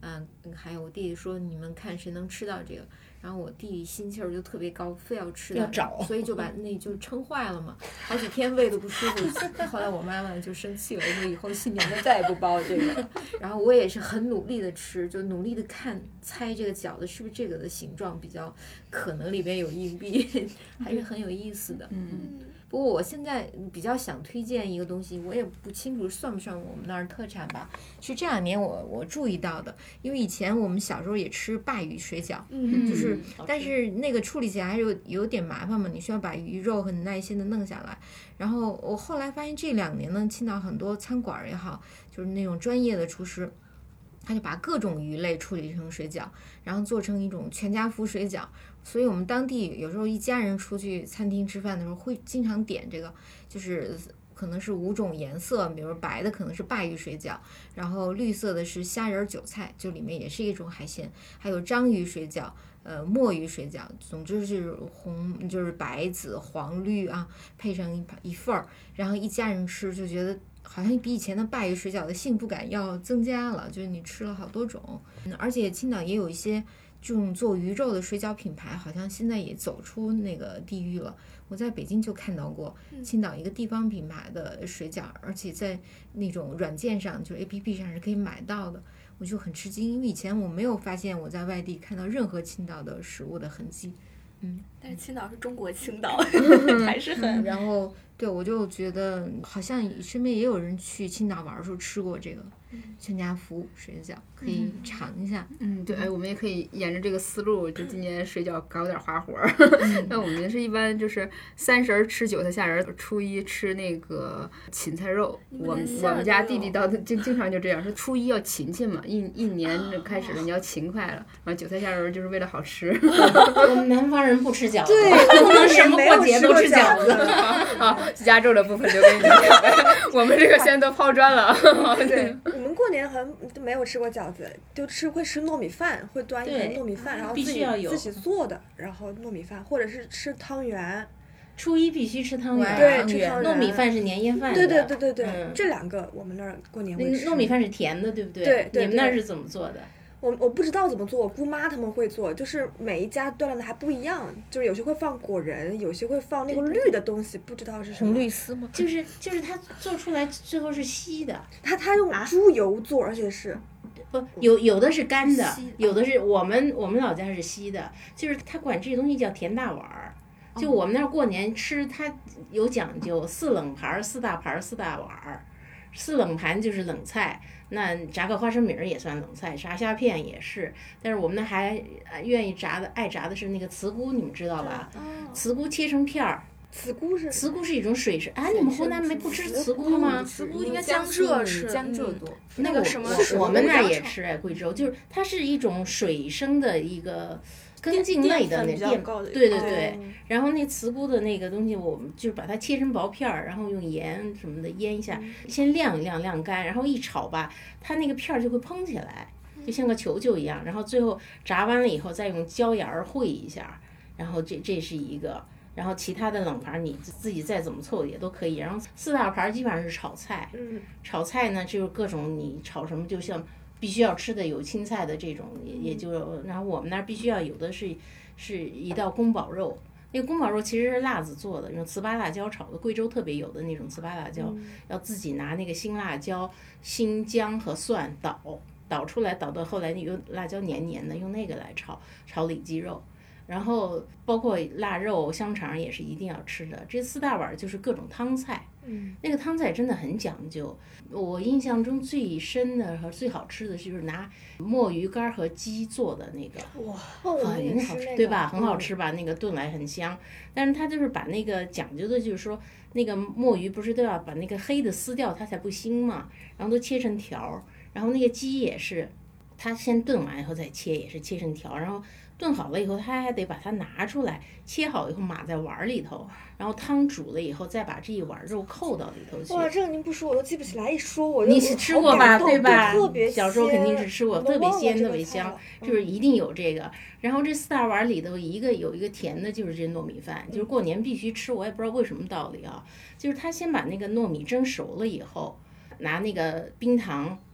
还有我弟弟说你们看谁能吃到这个，然后我弟心气儿就特别高，非要吃到， 要找所以就把那就撑坏了嘛，好几天胃都不舒服。后来我妈妈就生气了，说以后新年再也不包这个。然后我也是很努力的吃，就努力的猜这个饺子是不是这个的形状比较可能里边有硬币，还是很有意思的。不过我现在比较想推荐一个东西，我也不清楚算不算我们那儿特产吧，是这2年我注意到的，因为以前我们小时候也吃鲅鱼水饺，就是但是那个处理起来还是有点麻烦嘛，你需要把鱼肉很耐心的弄下来。然后我后来发现这2年呢，青岛很多餐馆也好，就是那种专业的厨师，他就把各种鱼类处理成水饺，然后做成一种全家福水饺。所以我们当地有时候一家人出去餐厅吃饭的时候，会经常点这个，就是可能是5种颜色，比如白的可能是鲅鱼水饺，然后绿色的是虾仁韭菜，就里面也是一种海鲜，还有章鱼水饺。墨鱼水饺，总之是就是白紫黄绿啊，配上一份儿，然后一家人吃就觉得好像比以前的鲅鱼水饺的幸福感要增加了，就是你吃了好多种。而且青岛也有一些这种做鱼肉的水饺品牌，好像现在也走出那个地域了。我在北京就看到过青岛一个地方品牌的水饺，而且在那种软件上，就 APP 上是可以买到的。我就很吃惊，因为以前我没有发现我在外地看到任何青岛的食物的痕迹。 但是青岛是中国青岛，还是很。 然后对，我就觉得好像身边也有人去青岛玩的时候吃过这个全家福水饺，可以尝一下。 对，我们也可以沿着这个思路，就今年水饺搞点花活。那我们是一般就是30吃韭菜虾仁，初一吃那个芹菜肉。我们家弟弟经常就这样，说初一要勤勤嘛，一年开始了你要勤快了，然后韭菜虾仁就是为了好吃。 我们南方人不吃饺子， 对， 不能什么过节都吃饺子。 好，压轴的部分留给你们，我们这个现在都抛砖了。 对，我们过年好像都没有吃过饺子，就会吃糯米饭，会端一盆糯米饭，然后自己做的，然后糯米饭，或者是吃汤圆。 初一必须吃汤圆， 对，吃汤圆。 糯米饭是年夜饭的。 对，这2个我们那儿过年会吃。 糯米饭是甜的，对不对？ 对。 你们那儿是怎么做的？ 我不知道怎么做，我姑妈他们会做，就是每一家锻炼的还不一样，就是有些会放果仁，有些会放那个绿的东西，不知道是什么。 红绿丝吗？ 就是它做出来最后是稀的。 它用猪油做，而且是。 不，有的是干的，有的是我们老家是稀的，就是他管这东西叫甜大碗儿。就我们那儿过年吃，它有讲究，4冷盘、4大盘、4大碗儿。4冷盘就是冷菜，那炸个花生米也算冷菜，炸虾片也是。但是我们那还爱炸的是那个茨菇，你们知道吧？茨菇切成片儿。 茨菇是一种水生啊！你们湖南不吃茨菇吗？ 茨菇应该江浙吃， 江浙多。 那个我们那儿也吃哎，贵州就是它是一种水生的一个根茎类的那对。然后那茨菇的那个东西，我们就把它切成薄片儿，然后用盐什么的腌一下，先晾一晾，晾干，然后一炒吧，它那个片儿就会蓬起来，就像个球球一样。然后最后炸完了以后，再用椒盐烩一下，然后这是一个。然后其他的冷盘你自己再怎么凑也都可以。然后4大盘基本上是炒菜，炒菜呢就是各种你炒什么，就像必须要吃的有青菜的这种，也就然后我们那儿必须要有的是一道宫保肉。那个宫保肉其实是辣子做的，用糍粑辣椒炒的，贵州特别有的那种糍粑辣椒，要自己拿那个新辣椒、新姜和蒜捣出来，捣到后来那个辣椒黏黏的，用那个来炒里脊肉。然后包括腊肉、香肠也是一定要吃的。这4大碗就是各种汤菜，那个汤菜真的很讲究。我印象中最深的和最好吃的就是拿墨鱼干和鸡做的那个， 哇， 很好吃，对吧？很好吃吧？那个炖来很香。但是它就是把那个讲究的就是说，那个墨鱼不是都要把那个黑的撕掉，它才不腥嘛。然后都切成条，然后那个鸡也是，它先炖完以后再切，也是切成条，然后。炖好了以后，他还得把它拿出来，切好以后码在碗里头，然后汤煮了以后，再把这一碗肉扣到里头去。 哇，这个您不说我都记不起来，一说我你是吃过吧？对吧？ 特别小时候肯定是吃过，特别鲜，特别香，就是一定有这个。然后这4大碗里头有一个甜的，就是这糯米饭，就是过年必须吃。我也不知道为什么道理啊，就是他先把那个糯米蒸熟了以后，拿那个冰糖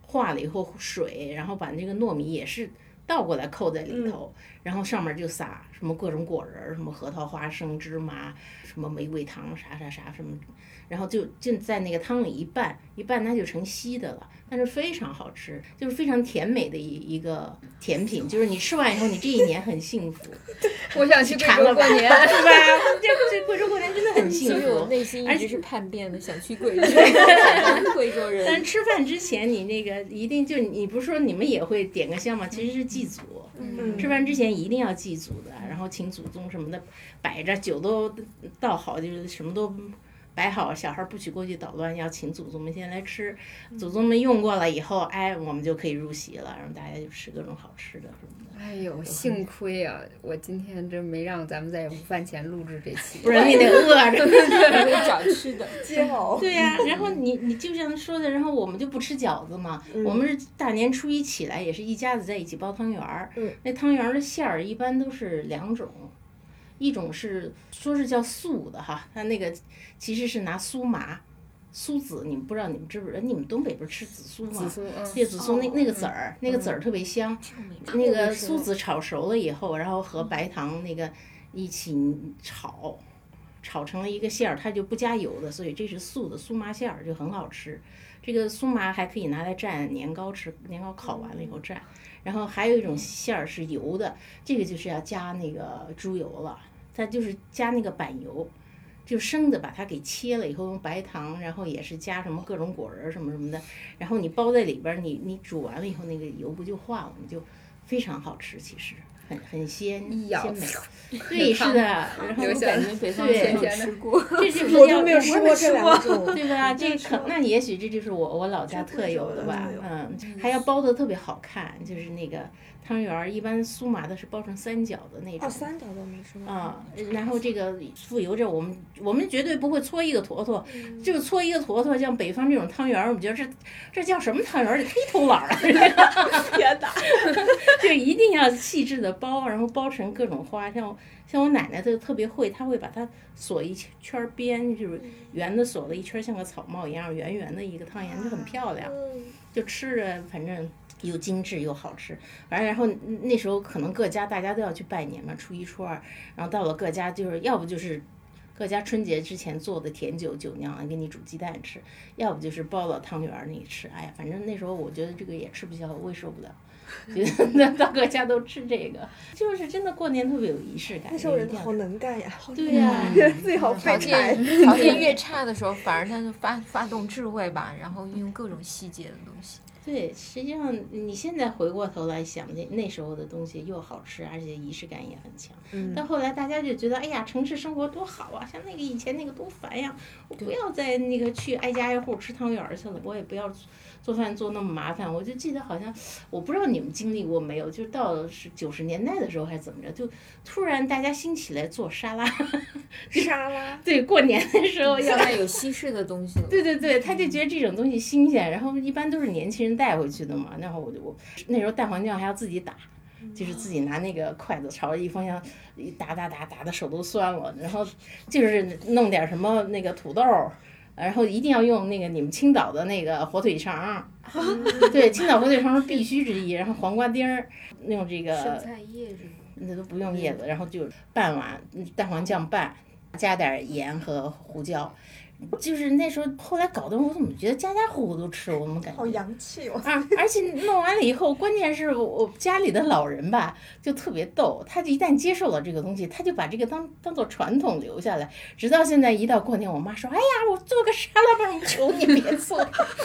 化了以后水，然后把那个糯米也是倒过来扣在里头，然后上面就撒什么各种果仁，什么核桃、花生、芝麻，什么玫瑰糖，啥什么，然后就在那个汤里一拌，它就成稀的了。但是非常好吃，就是非常甜美的一个甜品，就是你吃完以后，你这一年很幸福。 我想去贵州过年， 是吧？这贵州过年真的很幸其实我福。 内心一直是叛变的，想去贵州，当贵州人。 但吃饭之前，你那个一定就你不是说你们也会点个香吗？其实是祭祖。吃饭之前一定要祭祖的，然后请祖宗什么的摆着，酒都倒好，就是什么都摆好，小孩不许过去捣乱，要请祖宗们先来吃，祖宗们用过了以后，哎，我们就可以入席了，然后大家就吃各种好吃的什么的。 哎呦，幸亏啊，我今天真没让咱们在午饭前录制这期， 不然你得饿着。 会找吃的。 煎熬。 对呀、然后你就像说的，然后我们就不吃饺子嘛，我们是大年初一起来也是一家子在一起包汤圆儿，那汤圆儿的馅儿一般都是2种。一种是说是叫素的哈，它那个其实是拿苏麻、苏子，你们不知道你们知不知道？你们东北不是吃紫苏吗？ 紫苏， 叶紫苏那个籽儿，那个籽儿特别香。那个苏子炒熟了以后，然后和白糖那个一起炒成了一个馅儿，它就不加油的，所以这是素的苏麻馅儿，就很好吃。这个苏麻还可以拿来蘸年糕吃，年糕烤完了以后蘸。然后还有一种馅儿是油的，这个就是要加那个猪油了，它就是加那个板油，就生的把它给切了以后用白糖，然后也是加什么各种果仁什么什么的，然后你包在里边，你煮完了以后那个油不就化了吗？就非常好吃，其实很鲜一咬美。对，是的，然后留下感觉北方人有吃过， 这就是我要都没有吃过这两种， 对吧？那也许这就是我老家特有的吧，还要包的特别好看，就是那个汤圆儿，一般苏麻的是包成3角的那种。 三角都没吃过。 然后这个富油这我们绝对不会搓一个坨坨，就是搓一个坨坨，像北方这种汤圆儿，我们觉得这叫什么汤圆儿？这忒偷懒儿了， 天哪！ 就一定要细致的包，然后包成各种花，像我奶奶她就特别会，她会把它锁一圈边，就是圆的锁了一圈，像个草帽一样圆圆的一个汤圆，就很漂亮，就吃着反正又精致又好吃。然后那时候可能各家大家都要去拜年嘛，初一初二，然后到了各家就是要不就是各家春节之前做的甜酒酿给你煮鸡蛋吃，要不就是包了汤圆儿你吃。哎呀，反正那时候我觉得这个也吃不消，我也受不了。觉得到各家都吃这个，就是真的过年特别有仪式感。 那时候人好能干呀， 对呀， 自己好废条柴。 件越差的时候，反而他就发动智慧吧，然后运用各种细节的东西。 对，实际上你现在回过头来想，那时候的东西又好吃，而且仪式感也很强。到后来大家就觉得，哎呀，城市生活多好啊！像那个以前那个多烦呀，我不要再那个去挨家挨户吃汤圆儿去了，我也不要做饭做那么麻烦。我就记得好像，我不知道你们经历过没有，就到了是90年代的时候还是怎么着，就突然大家兴起来做沙拉。 沙拉。 对，过年的时候要。 现在有西式的东西了。 对，他就觉得这种东西新鲜，然后一般都是年轻人带回去的嘛。然后我那时候蛋黄酱还要自己打，就是自己拿那个筷子朝着一方向打的手都酸了。然后就是弄点什么那个土豆，然后一定要用那个你们青岛的那个火腿肠，对，青岛火腿肠是必须之一。然后黄瓜丁儿，用这个生菜叶子， 那都不用叶子，然后就半碗蛋黄酱拌，加点盐和胡椒。就是那时候，后来搞得我怎么觉得家家户户都吃，我们感觉好洋气哦！ 而且弄完了以后，关键是我家里的老人吧，就特别逗，他就一旦接受了这个东西，他就把这个当做传统留下来，直到现在一到过年，我妈说：“哎呀，我做个沙拉吧，求你别做。”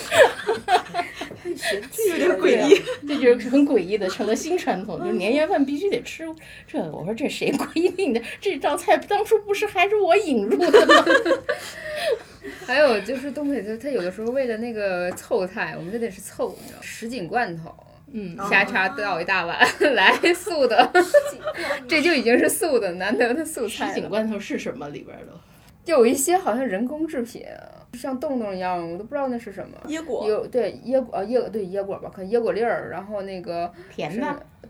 有点诡异， 这就是很诡异的，成了新传统，就是年夜饭必须得吃这个。我说这谁规定的？这道菜当初不是还是我引入的吗？ 还有就是东北，它有的时候为了那个凑菜，我们这得是凑，你知道，什锦罐头，瞎叉倒一大碗来素的，这就已经是素的难得的素菜了。 什锦罐头是什么里边的？ 就有一些好像人工制品，像洞洞一样，我都不知道那是什么。 椰果有对椰果吧，可能椰果粒儿，然后那个甜的，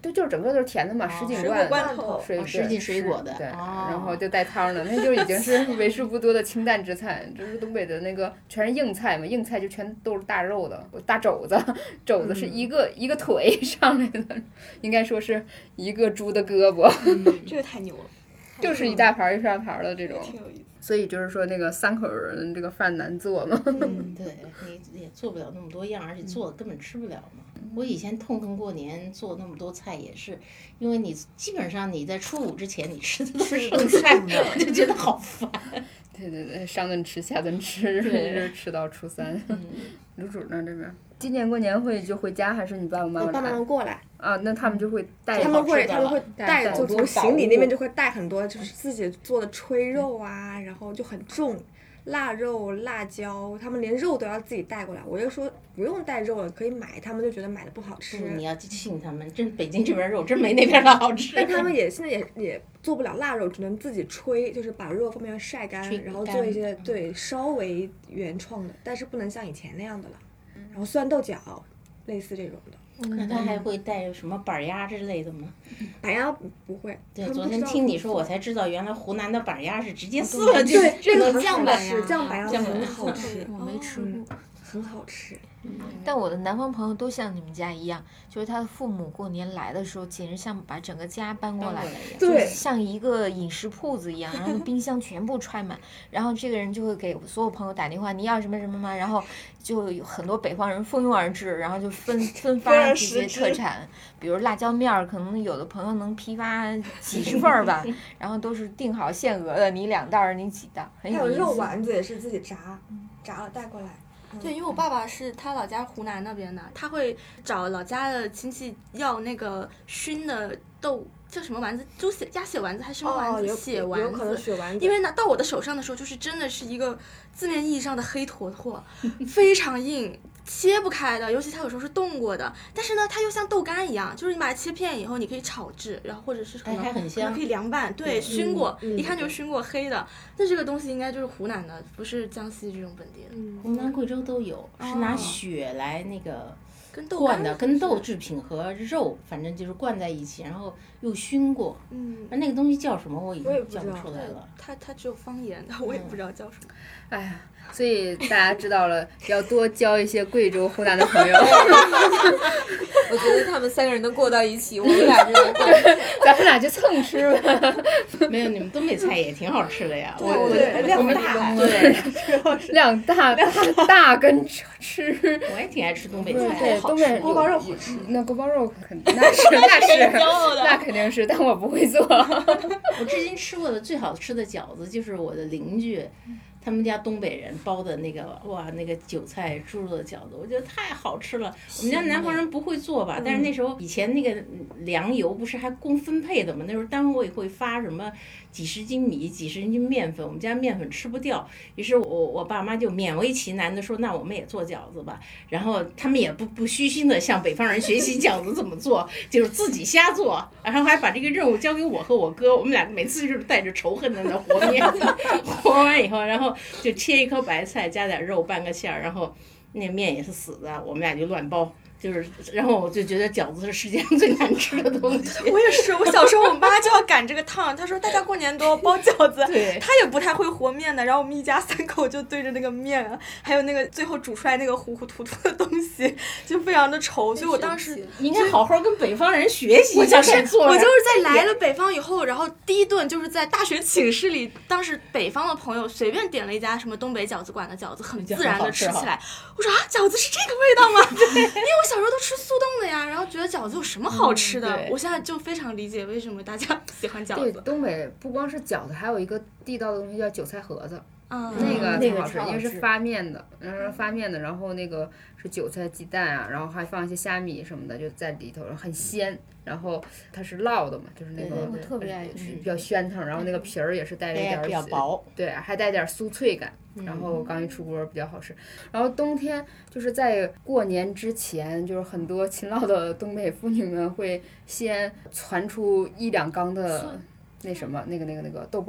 对，就是整个都是甜的嘛，什锦水果罐罐头什锦水果的对， 哦然后就带汤的，那就已经是为数不多的清淡之菜。就是东北的那个全是硬菜嘛，硬菜就全都是大肉的，大肘子，肘子是一个腿上来的，应该说是一个猪的胳膊， 这个太牛了， 就是一大盘一大盘的这种。 挺有意思。 所以就是说那个3口人这个饭难做嘛。 对，你也做不了那么多样，而且做的根本吃不了嘛。我以前痛恨过年做那么多菜，也是因为你基本上你在初5之前你吃的都是剩菜，我就觉得好烦。 对对对，上顿吃下顿吃，一直吃到初3。卤煮呢这边，今年过年会就回家，还是你爸爸妈妈我爸妈来？ 们过来， 啊，那他们就会带他们会吃的带，就好多从行李那边宝物就会带很多，就是自己做的炊肉啊，然后就很重，腊肉、辣椒，他们连肉都要自己带过来。我就说不用带肉了，可以买，他们就觉得买的不好吃。 你要信他们，真北京这边肉真没那边的好吃。 但他们现在也做不了腊肉，只能自己吹，就是把肉放面晒干，然后做一些稍微原创的，但是不能像以前那样的了。然后酸豆角，类似这种的。 那他还会带什么板鸭之类的吗？ 板鸭不会。 对， 他们昨天不知道听你说，我才知道原来湖南的板鸭是直接撕了就对，这个很酱好吃， 板鸭酱板鸭酱板很鸭好吃， 我没吃过。 很好吃。 但我的南方朋友都像你们家一样，就是他的父母过年来的时候，简直像把整个家搬过来， 对就是像一个饮食铺子一样，然后冰箱全部揣满，然后这个人就会给所有朋友打电话，你要什么什么吗？然后就有很多北方人蜂拥而至，然后就分发这些特产，比如辣椒面儿，可能有的朋友能批发几十份儿吧，然后都是定好限额的，你2袋儿，你几袋，很还有意思。 肉丸子也是自己炸了带过来。 对，因为我爸爸是他老家湖南那边的，他会找老家的亲戚要那个熏的豆，叫什么丸子？鸭血丸子还是什么丸子？血丸子。 有可能血丸子。 因为拿到我的手上的时候，就是真的是一个字面意义上的黑坨坨，非常硬。切不开的，尤其它有时候是冻过的，但是呢，它又像豆干一样，就是你把它切片以后，你可以炒制，然后或者是可能还很香， 可以凉拌，对，熏过，一看就是熏过黑的。那这个东西应该就是湖南的，不是江西这种本地的。 湖南、贵州都有，是拿血来那个跟豆灌的，跟豆制品和肉，反正就是灌在一起，然后又熏过。那个东西叫什么？我已经叫不出来了。 它只有方言的，我也不知道叫什么。 哎呀，所以大家知道了，要多交一些贵州、湖南的朋友。 我觉得他们3个人能过到一起，我们俩就能过。 咱们俩就蹭吃吧。 没有，你们东北菜也挺好吃的呀。 对，量大。 对， 量大跟吃。 我也挺爱吃东北菜。 对，东北锅包肉好吃。 那锅包肉那是，那肯定是，但我不会做。 我至今吃过的最好吃的饺子，就是我的邻居。他们家东北人包的那个那个韭菜猪肉的饺子，我觉得太好吃了。我们家南方人不会做吧？但是那时候以前那个粮油不是还公分配的嘛？那时候单位会发什么几十斤米、几十斤面粉，我们家面粉吃不掉，于是我爸妈就勉为其难的说，那我们也做饺子吧。然后他们也不虚心的向北方人学习饺子怎么做，就是自己瞎做，然后还把这个任务交给我和我哥，我们俩每次就是带着仇恨的那和面，和完以后，然后就切一颗白菜，加点肉拌个馅儿，然后那面也是死的，我们俩就乱包。就是，然后我就觉得饺子是世界上最难吃的东西。 我也是，我小时候我妈就要赶这个趟，她说大家过年都要包饺子， 对， 她也不太会和面的，然后我们一家3口就对着那个面啊，还有那个最后煮出来那个糊糊涂涂的东西，就非常的稠，所以我当时应该好好跟北方人学习一下才做。 我就是在来了北方以后，然后第一顿就是在大学寝室里，当时北方的朋友随便点了一家什么东北饺子馆的饺子，很自然的吃起来。我说啊，饺子是这个味道吗？因为我小时候都吃速冻的呀，然后觉得饺子有什么好吃的？我现在就非常理解为什么大家喜欢饺子。 对，东北不光是饺子，还有一个地道的东西叫韭菜盒子。 那个挺好吃， 因为是发面的，然后那个是韭菜鸡蛋啊，然后还放一些虾米什么的就在里头，很鲜。然后它是烙的嘛，就是那个我特别爱吃， 比较暄腾，然后那个皮儿也是带了一点比较薄， 对，还带点酥脆感，然后刚一出锅比较好吃。然后冬天就是在过年之前，就是很多勤劳的东北妇女们会先攒出1-2缸的那什么那个豆包。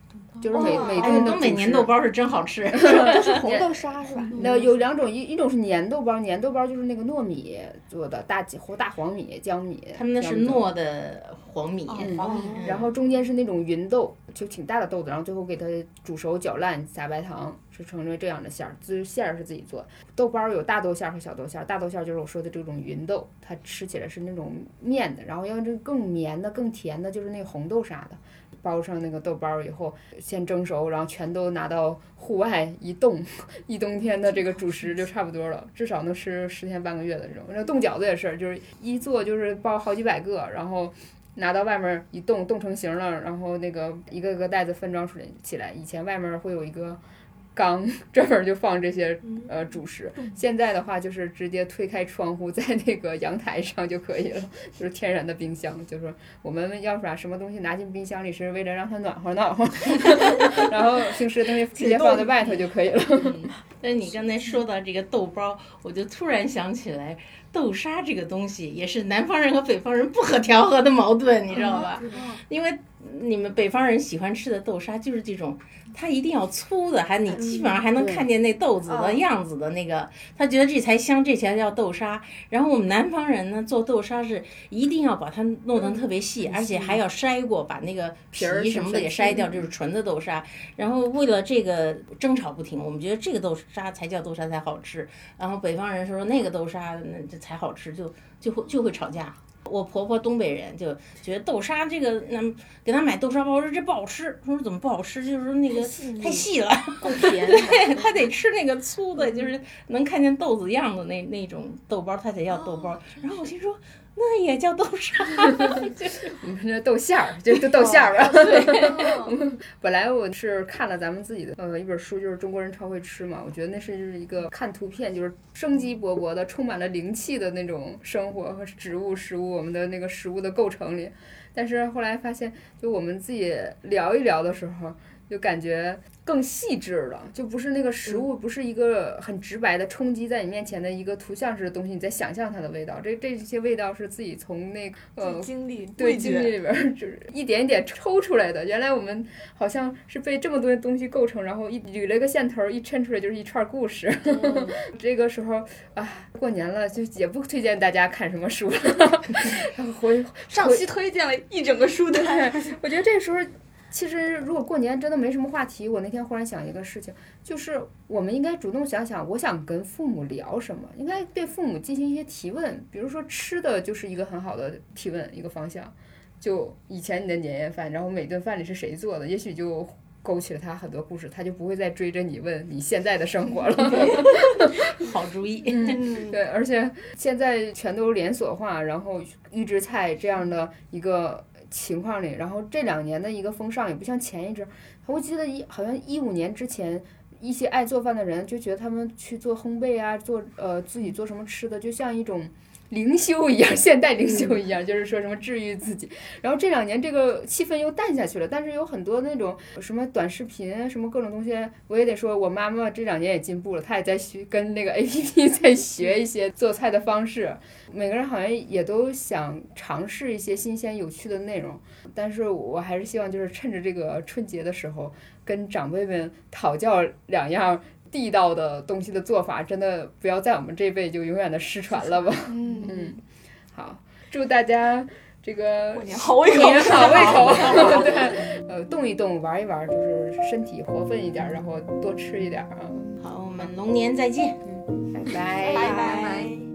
就是每哎， 顿的东北粘豆包是真好吃。 这是红豆沙是吧？ 那有2种，一种是粘豆包，粘豆包就是那个糯米做的，大黄米、江米。 他们那是糯的黄米， 黄米然后中间是那种芸豆，就挺大的豆子，然后最后给它煮熟搅烂，撒白糖，是成为这样的馅儿。馅儿是自己做。豆包有大豆馅儿和小豆馅儿，大豆馅儿就是我说的这种芸豆，它吃起来是那种面的，然后要这更绵的、更甜的，就是那个红豆沙的。包上那个豆包以后，先蒸熟，然后全都拿到户外一冻，一冬天的这个主食就差不多了，至少能吃10天半个月的这种。那冻饺子也是，就是一做就是包好几百个，然后拿到外面一冻，冻成型了，然后那个一个个袋子分装起来。以前外面会有一个缸专门就放这些主食，现在的话就是直接推开窗户，在那个阳台上就可以了，就是天然的冰箱。就是我们要把什么东西拿进冰箱里，是为了让它暖和暖和，然后平时的东西直接放在外头就可以了。 但是你刚才说到这个豆包，我就突然想起来，豆沙这个东西也是南方人和北方人不可调和的矛盾，你知道吧？因为你们北方人喜欢吃的豆沙就是这种，它一定要粗的，你基本上还能看见那豆子的样子的那个，他觉得这才香，这才叫豆沙。然后我们南方人呢，做豆沙是一定要把它弄得特别细，而且还要筛过，把那个皮什么的也筛掉，就是纯的豆沙。然后为了这个争吵不停，我们觉得这个豆沙才叫豆沙才好吃，然后北方人说那个豆沙这才好吃，就会吵架。我婆婆东北人，就觉得豆沙这个，给她买豆沙包，我说这不好吃，说怎么不好吃？就是说那个太细了， 够甜。 对，她得吃那个粗的，就是能看见豆子样的那种豆包，她才叫豆包。然后我心说，那也叫豆沙， 我们这豆馅儿，就豆馅儿吧。对，本来我是看了咱们自己的一本书，就是《中国人超会吃》嘛，我觉得那是一个看图片就是生机勃勃的、充满了灵气的那种生活和食物，我们的那个食物的构成里。但是后来发现，就我们自己聊一聊的时候，就感觉更细致了，就不是那个食物不是一个很直白的冲击在你面前的一个图像式的东西，你在想象它的味道，这些味道是自己从那个经历里边就是一点一点抽出来的。原来我们好像是被这么多东西构成，然后捋了一个线头，一抻出来就是一串故事。这个时候啊，过年了就也不推荐大家看什么书了，然后上期推荐了一整个书单。 我觉得这时候其实如果过年真的没什么话题，我那天忽然想一个事情，就是我们应该主动想想我想跟父母聊什么，应该对父母进行一些提问，比如说吃的就是一个很好的提问一个方向，就以前你的年夜饭，然后每顿饭里是谁做的，也许就勾起了他很多故事，他就不会再追着你问你现在的生活了。 好主意。 对，而且现在全都连锁化，然后预制菜这样的一个情况里，然后这2年的一个风尚也不像前一阵，我记得好像15年之前，一些爱做饭的人就觉得他们去做烘焙啊，做自己做什么吃的，就像一种灵修一样，现代灵修一样，就是说什么治愈自己。然后这2年这个气氛又淡下去了，但是有很多那种什么短视频，什么各种东西，我也得说，我妈妈这2年也进步了，她也在跟那个 APP 在学一些做菜的方式。每个人好像也都想尝试一些新鲜有趣的内容，但是我还是希望就是趁着这个春节的时候，跟长辈们讨教2样地道的东西的做法，真的不要在我们这辈就永远的失传了吧。好，祝大家这个过年好胃口， 对，动一动，玩一玩，就是身体活泛一点，然后多吃一点啊。 好，我们龙年再见。 拜拜。 拜拜。